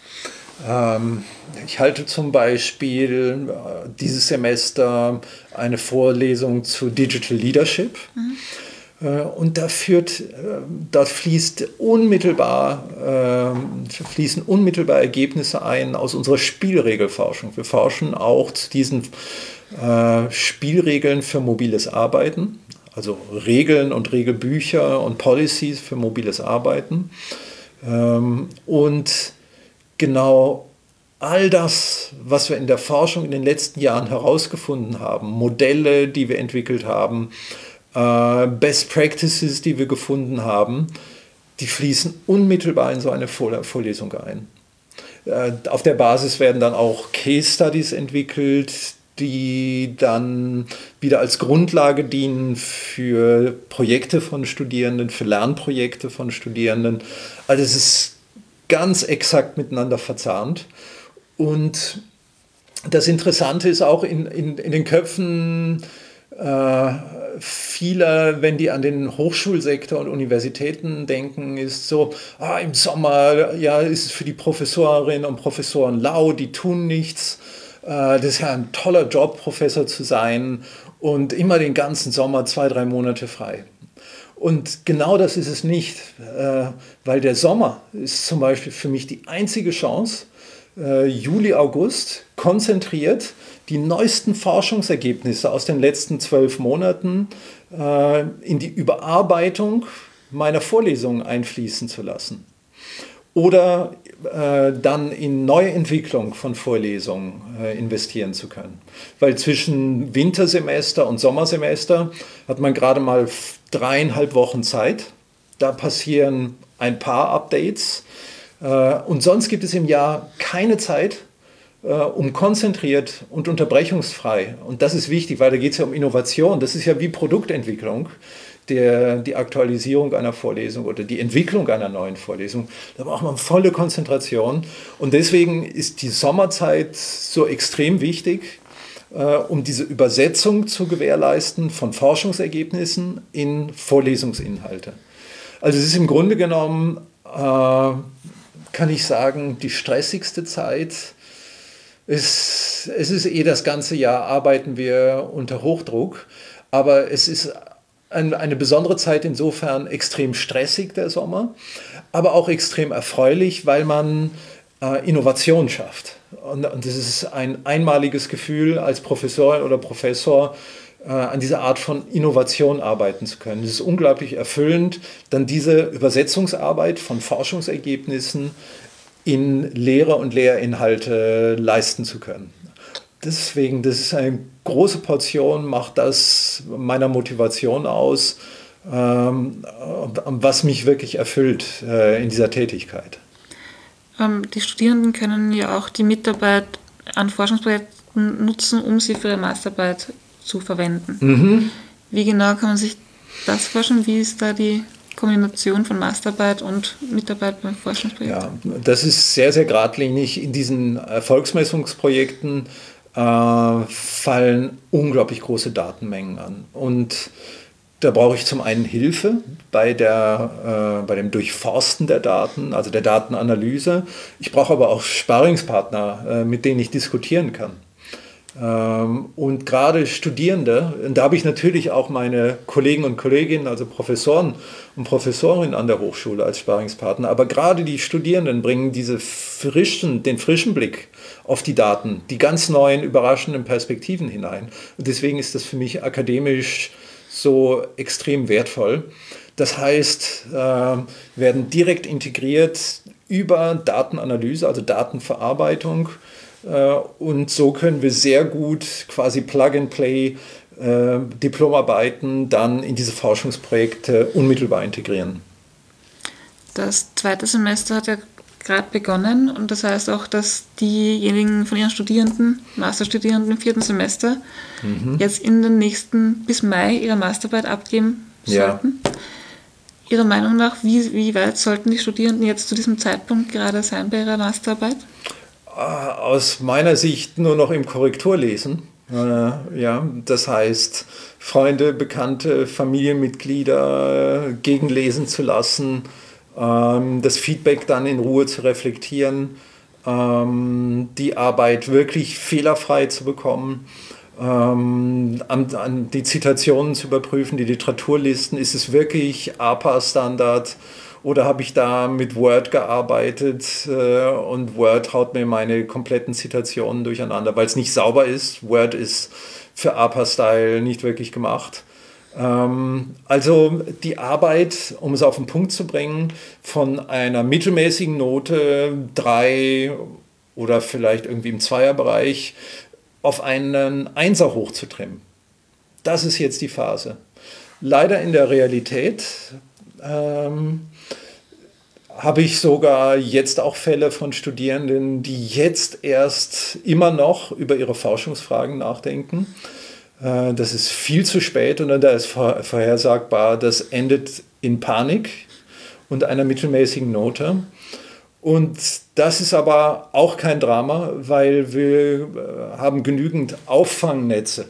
Ich halte zum Beispiel dieses Semester eine Vorlesung zu Digital Leadership. Mhm. Und da führt, dort fließt unmittelbar, fließen unmittelbar Ergebnisse ein aus unserer Spielregelforschung. Wir forschen auch zu diesen Spielregeln für mobiles Arbeiten, also Regeln und Regelbücher und Policies für mobiles Arbeiten. Und genau all das, was wir in der Forschung in den letzten Jahren herausgefunden haben, Modelle, die wir entwickelt haben, Best Practices, die wir gefunden haben, die fließen unmittelbar in so eine Vorlesung ein. Auf der Basis werden dann auch Case Studies entwickelt, die dann wieder als Grundlage dienen für Projekte von Studierenden, für Lernprojekte von Studierenden. Also es ist ganz exakt miteinander verzahnt. Und das Interessante ist auch in, in, in den Köpfen äh, vieler, wenn die an den Hochschulsektor und Universitäten denken, ist so, ah, im Sommer ja, ist es für die Professorinnen und Professoren lau, die tun nichts. Das ist ja ein toller Job, Professor zu sein und immer den ganzen Sommer zwei, drei Monate frei. Und genau das ist es nicht, weil der Sommer ist zum Beispiel für mich die einzige Chance, Juli, August konzentriert die neuesten Forschungsergebnisse aus den letzten zwölf Monaten in die Überarbeitung meiner Vorlesungen einfließen zu lassen. Oder äh, dann in Neuentwicklung von Vorlesungen äh, investieren zu können. Weil zwischen Wintersemester und Sommersemester hat man gerade mal dreieinhalb Wochen Zeit. Da passieren ein paar Updates. Äh, und sonst gibt es im Jahr keine Zeit, äh, um konzentriert und unterbrechungsfrei. Und das ist wichtig, weil da geht es ja um Innovation. Das ist ja wie Produktentwicklung. Der, die Aktualisierung einer Vorlesung oder die Entwicklung einer neuen Vorlesung. Da braucht man volle Konzentration. Und deswegen ist die Sommerzeit so extrem wichtig, äh, um diese Übersetzung zu gewährleisten von Forschungsergebnissen in Vorlesungsinhalte. Also es ist im Grunde genommen, äh, kann ich sagen, die stressigste Zeit. Es, es ist eh das ganze Jahr, arbeiten wir unter Hochdruck, aber es ist eine besondere Zeit insofern extrem stressig, der Sommer, aber auch extrem erfreulich, weil man äh, Innovation schafft. Und, und das ist ein einmaliges Gefühl, als Professorin oder Professor äh, an dieser Art von Innovation arbeiten zu können. Es ist unglaublich erfüllend, dann diese Übersetzungsarbeit von Forschungsergebnissen in Lehre und Lehrinhalte leisten zu können. Deswegen, das ist eine große Portion, macht das meiner Motivation aus, ähm, was mich wirklich erfüllt äh, in dieser Tätigkeit. Ähm, die Studierenden können ja auch die Mitarbeit an Forschungsprojekten nutzen, um sie für ihre Masterarbeit zu verwenden. Mhm. Wie genau kann man sich das vorstellen? Wie ist da die Kombination von Masterarbeit und Mitarbeit beim Forschungsprojekt? Ja, das ist sehr, sehr geradlinig. In diesen Erfolgsmessungsprojekten äh, fallen unglaublich große Datenmengen an. Und da brauche ich zum einen Hilfe bei, der, äh, bei dem Durchforsten der Daten, also der Datenanalyse. Ich brauche aber auch Sparringspartner, äh, mit denen ich diskutieren kann. Ähm, und gerade Studierende, und da habe ich natürlich auch meine Kollegen und Kolleginnen, also Professoren und Professorinnen an der Hochschule als Sparringspartner, aber gerade die Studierenden bringen diese frischen, den frischen Blick auf die Daten, die ganz neuen, überraschenden Perspektiven hinein. Und deswegen ist das für mich akademisch so extrem wertvoll. Das heißt, äh, werden direkt integriert über Datenanalyse, also Datenverarbeitung, äh, und so können wir sehr gut quasi Plug-and-Play äh, Diplomarbeiten dann in diese Forschungsprojekte unmittelbar integrieren. Das zweite Semester hat ja gerade begonnen und das heißt auch, dass diejenigen von Ihren Studierenden, Masterstudierenden im vierten Semester, mhm. jetzt in den nächsten, bis Mai ihre Masterarbeit abgeben sollten. Ja. Ihrer Meinung nach, wie, wie weit sollten die Studierenden jetzt zu diesem Zeitpunkt gerade sein bei ihrer Masterarbeit? Aus meiner Sicht nur noch im Korrekturlesen. Äh, ja, das heißt, Freunde, Bekannte, Familienmitglieder gegenlesen zu lassen, ähm, das Feedback dann in Ruhe zu reflektieren, ähm, die Arbeit wirklich fehlerfrei zu bekommen ähm, an, an die Zitationen zu überprüfen, die Literaturlisten. Ist es wirklich A P A-Standard oder habe ich da mit Word gearbeitet äh, und Word haut mir meine kompletten Zitationen durcheinander, weil es nicht sauber ist. Word ist für A P A-Style nicht wirklich gemacht. Ähm, also die Arbeit, um es auf den Punkt zu bringen, von einer mittelmäßigen Note, drei oder vielleicht irgendwie im Zweierbereich, auf einen Einser hochzutrimmen. Das ist jetzt die Phase. Leider in der Realität ähm, habe ich sogar jetzt auch Fälle von Studierenden, die jetzt erst immer noch über ihre Forschungsfragen nachdenken. Äh, das ist viel zu spät und da ist vorhersagbar, das endet in Panik und einer mittelmäßigen Note. Und das ist aber auch kein Drama, weil wir haben genügend Auffangnetze.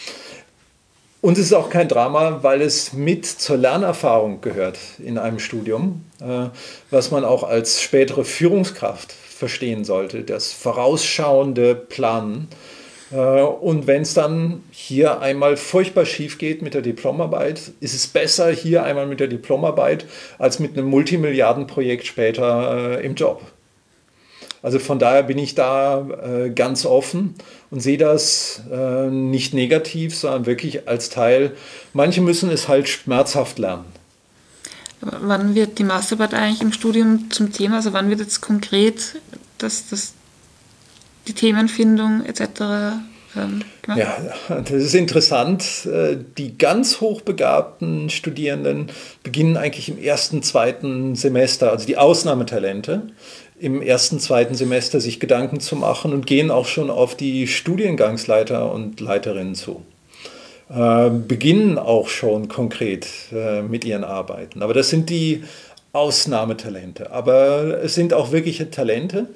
Und es ist auch kein Drama, weil es mit zur Lernerfahrung gehört in einem Studium, was man auch als spätere Führungskraft verstehen sollte, das vorausschauende Planen. Und wenn es dann hier einmal furchtbar schief geht mit der Diplomarbeit, ist es besser hier einmal mit der Diplomarbeit als mit einem Multimilliardenprojekt später äh, im Job. Also von daher bin ich da äh, ganz offen und sehe das äh, nicht negativ, sondern wirklich als Teil. Manche müssen es halt schmerzhaft lernen. Aber wann wird die Masterarbeit eigentlich im Studium zum Thema? Also wann wird jetzt konkret das, das die Themenfindung et cetera ähm, gemacht? Ja, das ist interessant. Die ganz hochbegabten Studierenden beginnen eigentlich im ersten, zweiten Semester, also die Ausnahmetalente, im ersten, zweiten Semester sich Gedanken zu machen und gehen auch schon auf die Studiengangsleiter und Leiterinnen zu. Äh, beginnen auch schon konkret äh, mit ihren Arbeiten. Aber das sind die Ausnahmetalente. Aber es sind auch wirkliche Talente,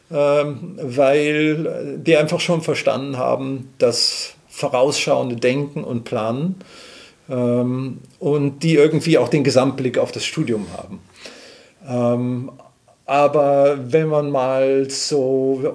weil die einfach schon verstanden haben, das vorausschauende Denken und Planen ähm, und die irgendwie auch den Gesamtblick auf das Studium haben. Ähm, aber wenn man mal so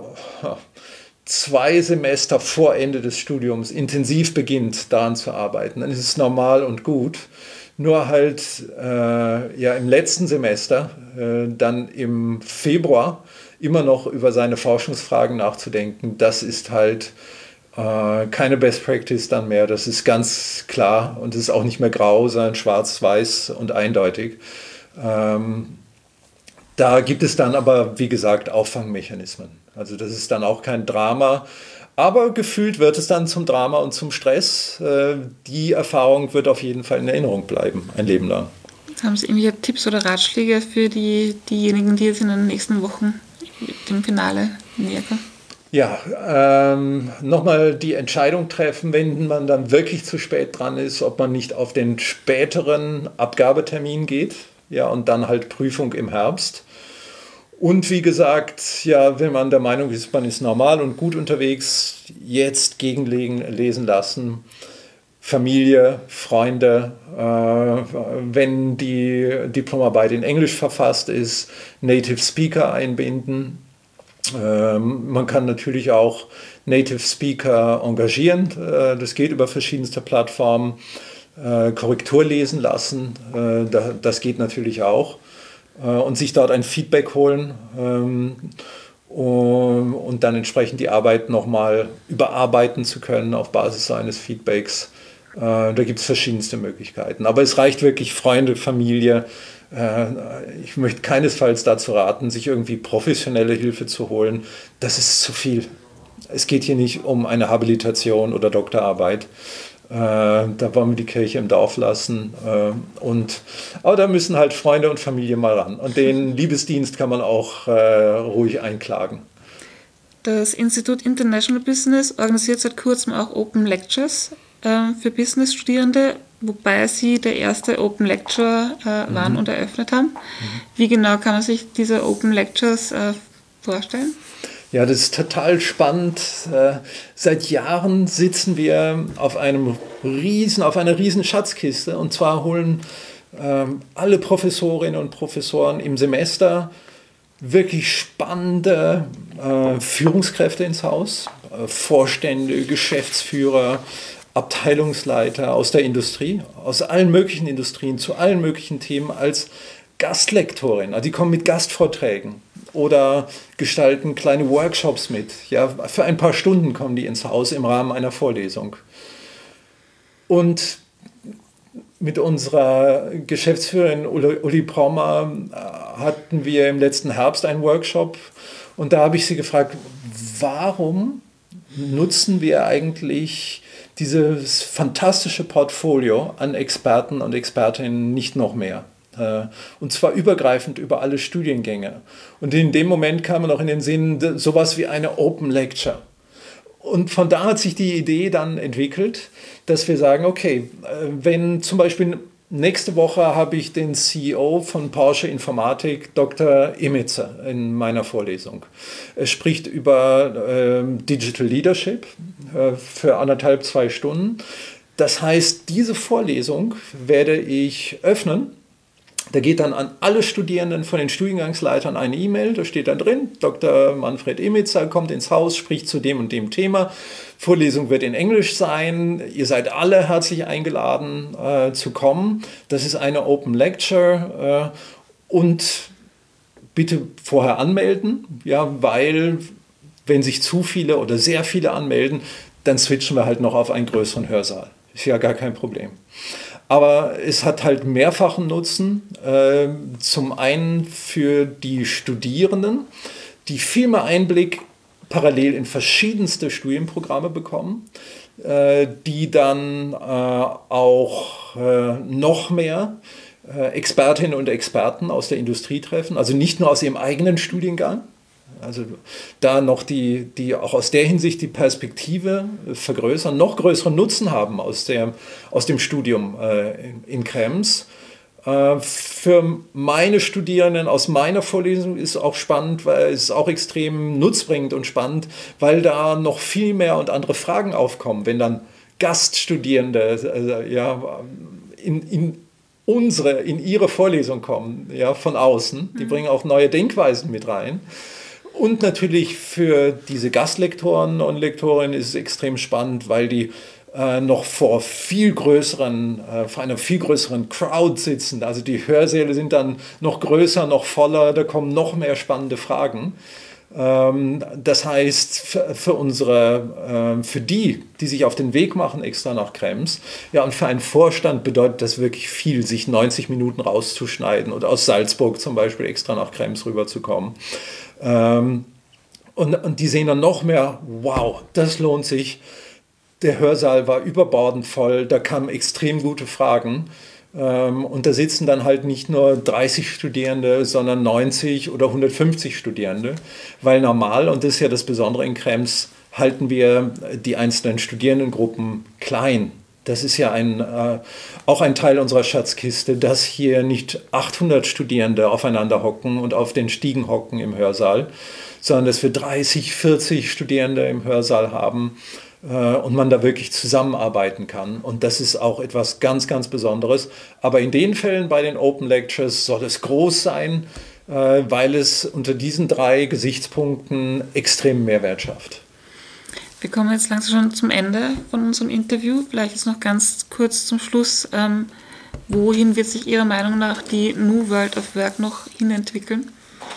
zwei Semester vor Ende des Studiums intensiv beginnt, daran zu arbeiten, dann ist es normal und gut. Nur halt äh, ja, im letzten Semester, äh, dann im Februar, immer noch über seine Forschungsfragen nachzudenken, das ist halt äh, keine Best Practice dann mehr. Das ist ganz klar und es ist auch nicht mehr grau, sondern schwarz-weiß und eindeutig. Ähm, da gibt es dann aber, wie gesagt, Auffangmechanismen. Also das ist dann auch kein Drama, aber gefühlt wird es dann zum Drama und zum Stress. Äh, die Erfahrung wird auf jeden Fall in Erinnerung bleiben, ein Leben lang. Haben Sie irgendwelche Tipps oder Ratschläge für die, diejenigen, die jetzt in den nächsten Wochen mit dem Finale näher kommen? Ja, ähm, nochmal die Entscheidung treffen, wenn man dann wirklich zu spät dran ist, ob man nicht auf den späteren Abgabetermin geht, ja, und dann halt Prüfung im Herbst. Und wie gesagt, ja, wenn man der Meinung ist, man ist normal und gut unterwegs, jetzt gegenlegen, lesen lassen. Familie, Freunde, äh, wenn die Diplomarbeit in Englisch verfasst ist, Native Speaker einbinden. Ähm, man kann natürlich auch Native Speaker engagieren, äh, das geht über verschiedenste Plattformen. Äh, Korrektur lesen lassen, äh, da, das geht natürlich auch. Äh, und sich dort ein Feedback holen ähm, um, und dann entsprechend die Arbeit nochmal überarbeiten zu können auf Basis seines Feedbacks. Da gibt es verschiedenste Möglichkeiten. Aber es reicht wirklich Freunde, Familie. Ich möchte keinesfalls dazu raten, sich irgendwie professionelle Hilfe zu holen. Das ist zu viel. Es geht hier nicht um eine Habilitation oder Doktorarbeit. Da wollen wir die Kirche im Dorf lassen. Und, aber da müssen halt Freunde und Familie mal ran. Und den Liebesdienst kann man auch ruhig einklagen. Das Institut International Business organisiert seit kurzem auch Open Lectures für Business-Studierende, wobei Sie der erste Open Lecture äh, waren mhm. und eröffnet haben. Mhm. Wie genau kann man sich diese Open Lectures äh, vorstellen? Ja, das ist total spannend. Äh, seit Jahren sitzen wir auf einem riesen, auf einer riesen Schatzkiste, und zwar holen äh, alle Professorinnen und Professoren im Semester wirklich spannende äh, Führungskräfte ins Haus, äh, Vorstände, Geschäftsführer, Abteilungsleiter aus der Industrie, aus allen möglichen Industrien, zu allen möglichen Themen als Gastlektorin. Also die kommen mit Gastvorträgen oder gestalten kleine Workshops mit. Ja, für ein paar Stunden kommen die ins Haus im Rahmen einer Vorlesung. Und mit unserer Geschäftsführerin Uli Prommer hatten wir im letzten Herbst einen Workshop und da habe ich sie gefragt, warum nutzen wir eigentlich dieses fantastische Portfolio an Experten und Expertinnen nicht noch mehr? Und zwar übergreifend über alle Studiengänge. Und in dem Moment kam mir noch in den Sinn sowas wie eine Open Lecture. Und von da hat sich die Idee dann entwickelt, dass wir sagen, okay, wenn zum Beispiel nächste Woche habe ich den C E O von Porsche Informatik, Doktor Imitzer, in meiner Vorlesung. Er spricht über äh, Digital Leadership äh, für anderthalb, zwei Stunden. Das heißt, diese Vorlesung werde ich öffnen. Da geht dann an alle Studierenden von den Studiengangsleitern eine E-Mail, da steht dann drin, Doktor Manfred Imitzer kommt ins Haus, spricht zu dem und dem Thema. Vorlesung wird in Englisch sein, ihr seid alle herzlich eingeladen äh, zu kommen. Das ist eine Open Lecture äh, und bitte vorher anmelden, ja, weil wenn sich zu viele oder sehr viele anmelden, dann switchen wir halt noch auf einen größeren Hörsaal. Ist ja gar kein Problem. Aber es hat halt mehrfachen Nutzen, äh, zum einen für die Studierenden, die viel mehr Einblick parallel in verschiedenste Studienprogramme bekommen, äh, die dann äh, auch äh, noch mehr äh, Expertinnen und Experten aus der Industrie treffen, also nicht nur aus ihrem eigenen Studiengang, also da noch die, die auch aus der Hinsicht die Perspektive vergrößern, noch größeren Nutzen haben aus, der, aus dem Studium äh, in, in Krems. Äh, für meine Studierenden aus meiner Vorlesung ist auch spannend, weil es ist auch extrem nutzbringend und spannend, weil da noch viel mehr und andere Fragen aufkommen, wenn dann Gaststudierende also, ja, in, in unsere, in ihre Vorlesung kommen, ja, von außen. Die bringen auch neue Denkweisen mit rein. Und natürlich für diese Gastlektoren und Lektorinnen ist es extrem spannend, weil die äh, noch vor viel größeren, äh, vor einer viel größeren Crowd sitzen. Also die Hörsäle sind dann noch größer, noch voller, da kommen noch mehr spannende Fragen. Ähm, das heißt, für, für unsere, äh, für die, die sich auf den Weg machen extra nach Krems, ja, und für einen Vorstand bedeutet das wirklich viel, sich neunzig Minuten rauszuschneiden oder aus Salzburg zum Beispiel extra nach Krems rüberzukommen. Ähm, und, und die sehen dann noch mehr, wow, das lohnt sich. Der Hörsaal war überbordend voll, da kamen extrem gute Fragen. Ähm, und da sitzen dann halt nicht nur dreißig Studierende, sondern neunzig oder hundertfünfzig Studierende. Weil normal, und das ist ja das Besondere in Krems, halten wir die einzelnen Studierendengruppen klein. Das ist ja ein, äh, auch ein Teil unserer Schatzkiste, dass hier nicht achthundert Studierende aufeinander hocken und auf den Stiegen hocken im Hörsaal, sondern dass wir dreißig, vierzig Studierende im Hörsaal haben äh, und man da wirklich zusammenarbeiten kann. Und das ist auch etwas ganz, ganz Besonderes. Aber in den Fällen bei den Open Lectures soll es groß sein, äh, weil es unter diesen drei Gesichtspunkten extremen Mehrwert schafft. Wir kommen jetzt langsam schon zum Ende von unserem Interview. Vielleicht jetzt noch ganz kurz zum Schluss. Ähm, wohin wird sich Ihrer Meinung nach die New World of Work noch hinentwickeln?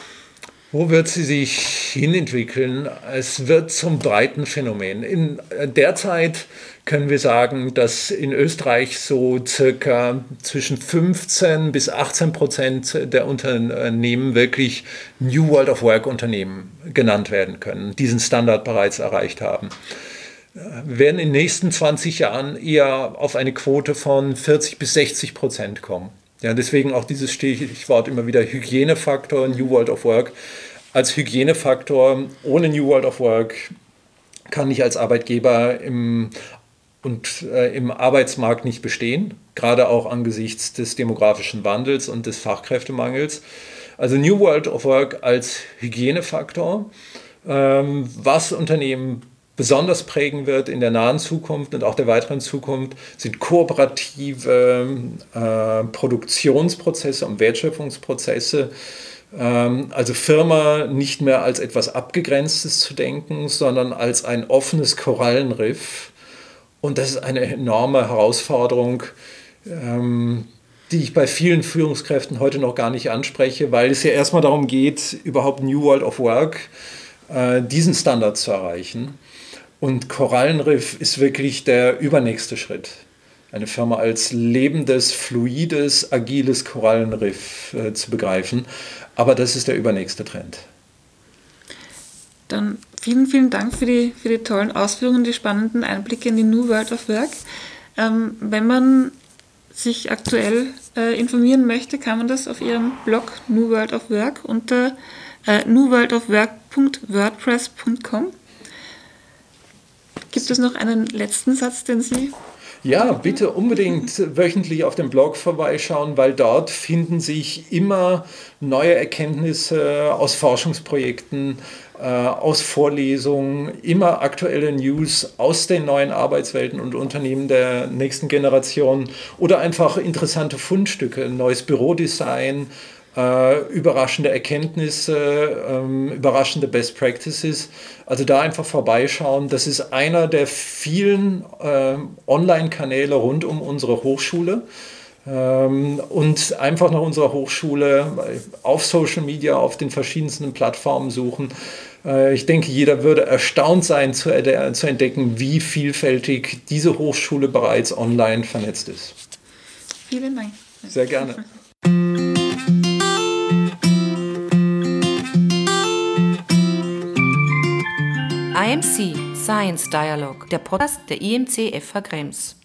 Wo wird sie sich hinentwickeln? Es wird zum breiten Phänomen. In der Zeit können wir sagen, dass in Österreich so circa zwischen fünfzehn bis achtzehn Prozent der Unternehmen wirklich New World of Work Unternehmen genannt werden können, diesen Standard bereits erreicht haben. Wir werden in den nächsten zwanzig Jahren eher auf eine Quote von vierzig bis sechzig Prozent kommen. Ja, deswegen auch dieses Stichwort immer wieder Hygienefaktor, New World of Work. Als Hygienefaktor ohne New World of Work kann ich als Arbeitgeber im, und, äh, im Arbeitsmarkt nicht bestehen, gerade auch angesichts des demografischen Wandels und des Fachkräftemangels. Also New World of Work als Hygienefaktor, ähm, was Unternehmen besonders prägen wird in der nahen Zukunft und auch der weiteren Zukunft, sind kooperative äh, Produktionsprozesse und Wertschöpfungsprozesse, Also Firma nicht mehr als etwas Abgegrenztes zu denken, sondern als ein offenes Korallenriff. Und das ist eine enorme Herausforderung, die ich bei vielen Führungskräften heute noch gar nicht anspreche, weil es ja erstmal darum geht, überhaupt New World of Work, diesen Standard zu erreichen. Und Korallenriff ist wirklich der übernächste Schritt. Eine Firma als lebendes, fluides, agiles Korallenriff äh, zu begreifen. Aber das ist der übernächste Trend. Dann vielen, vielen Dank für die, für die tollen Ausführungen, die spannenden Einblicke in die New World of Work. Ähm, wenn man sich aktuell äh, informieren möchte, kann man das auf Ihrem Blog New World of Work unter äh, new world of work punkt wordpress punkt com. Gibt es noch einen letzten Satz, den Sie... Ja, bitte unbedingt wöchentlich auf dem Blog vorbeischauen, weil dort finden sich immer neue Erkenntnisse aus Forschungsprojekten, äh, aus Vorlesungen, immer aktuelle News aus den neuen Arbeitswelten und Unternehmen der nächsten Generation oder einfach interessante Fundstücke, neues Bürodesign, äh, überraschende Erkenntnisse, äh, überraschende Best Practices. Also da einfach vorbeischauen. Das ist einer der vielen äh, Online-Kanäle rund um unsere Hochschule. Ähm, und einfach nach unserer Hochschule auf Social Media, auf den verschiedensten Plattformen suchen. Äh, ich denke, jeder würde erstaunt sein zu, erde- zu entdecken, wie vielfältig diese Hochschule bereits online vernetzt ist. Vielen Dank. Sehr gerne. I M C Science Dialogue, der Podcast der I M C F H Krems.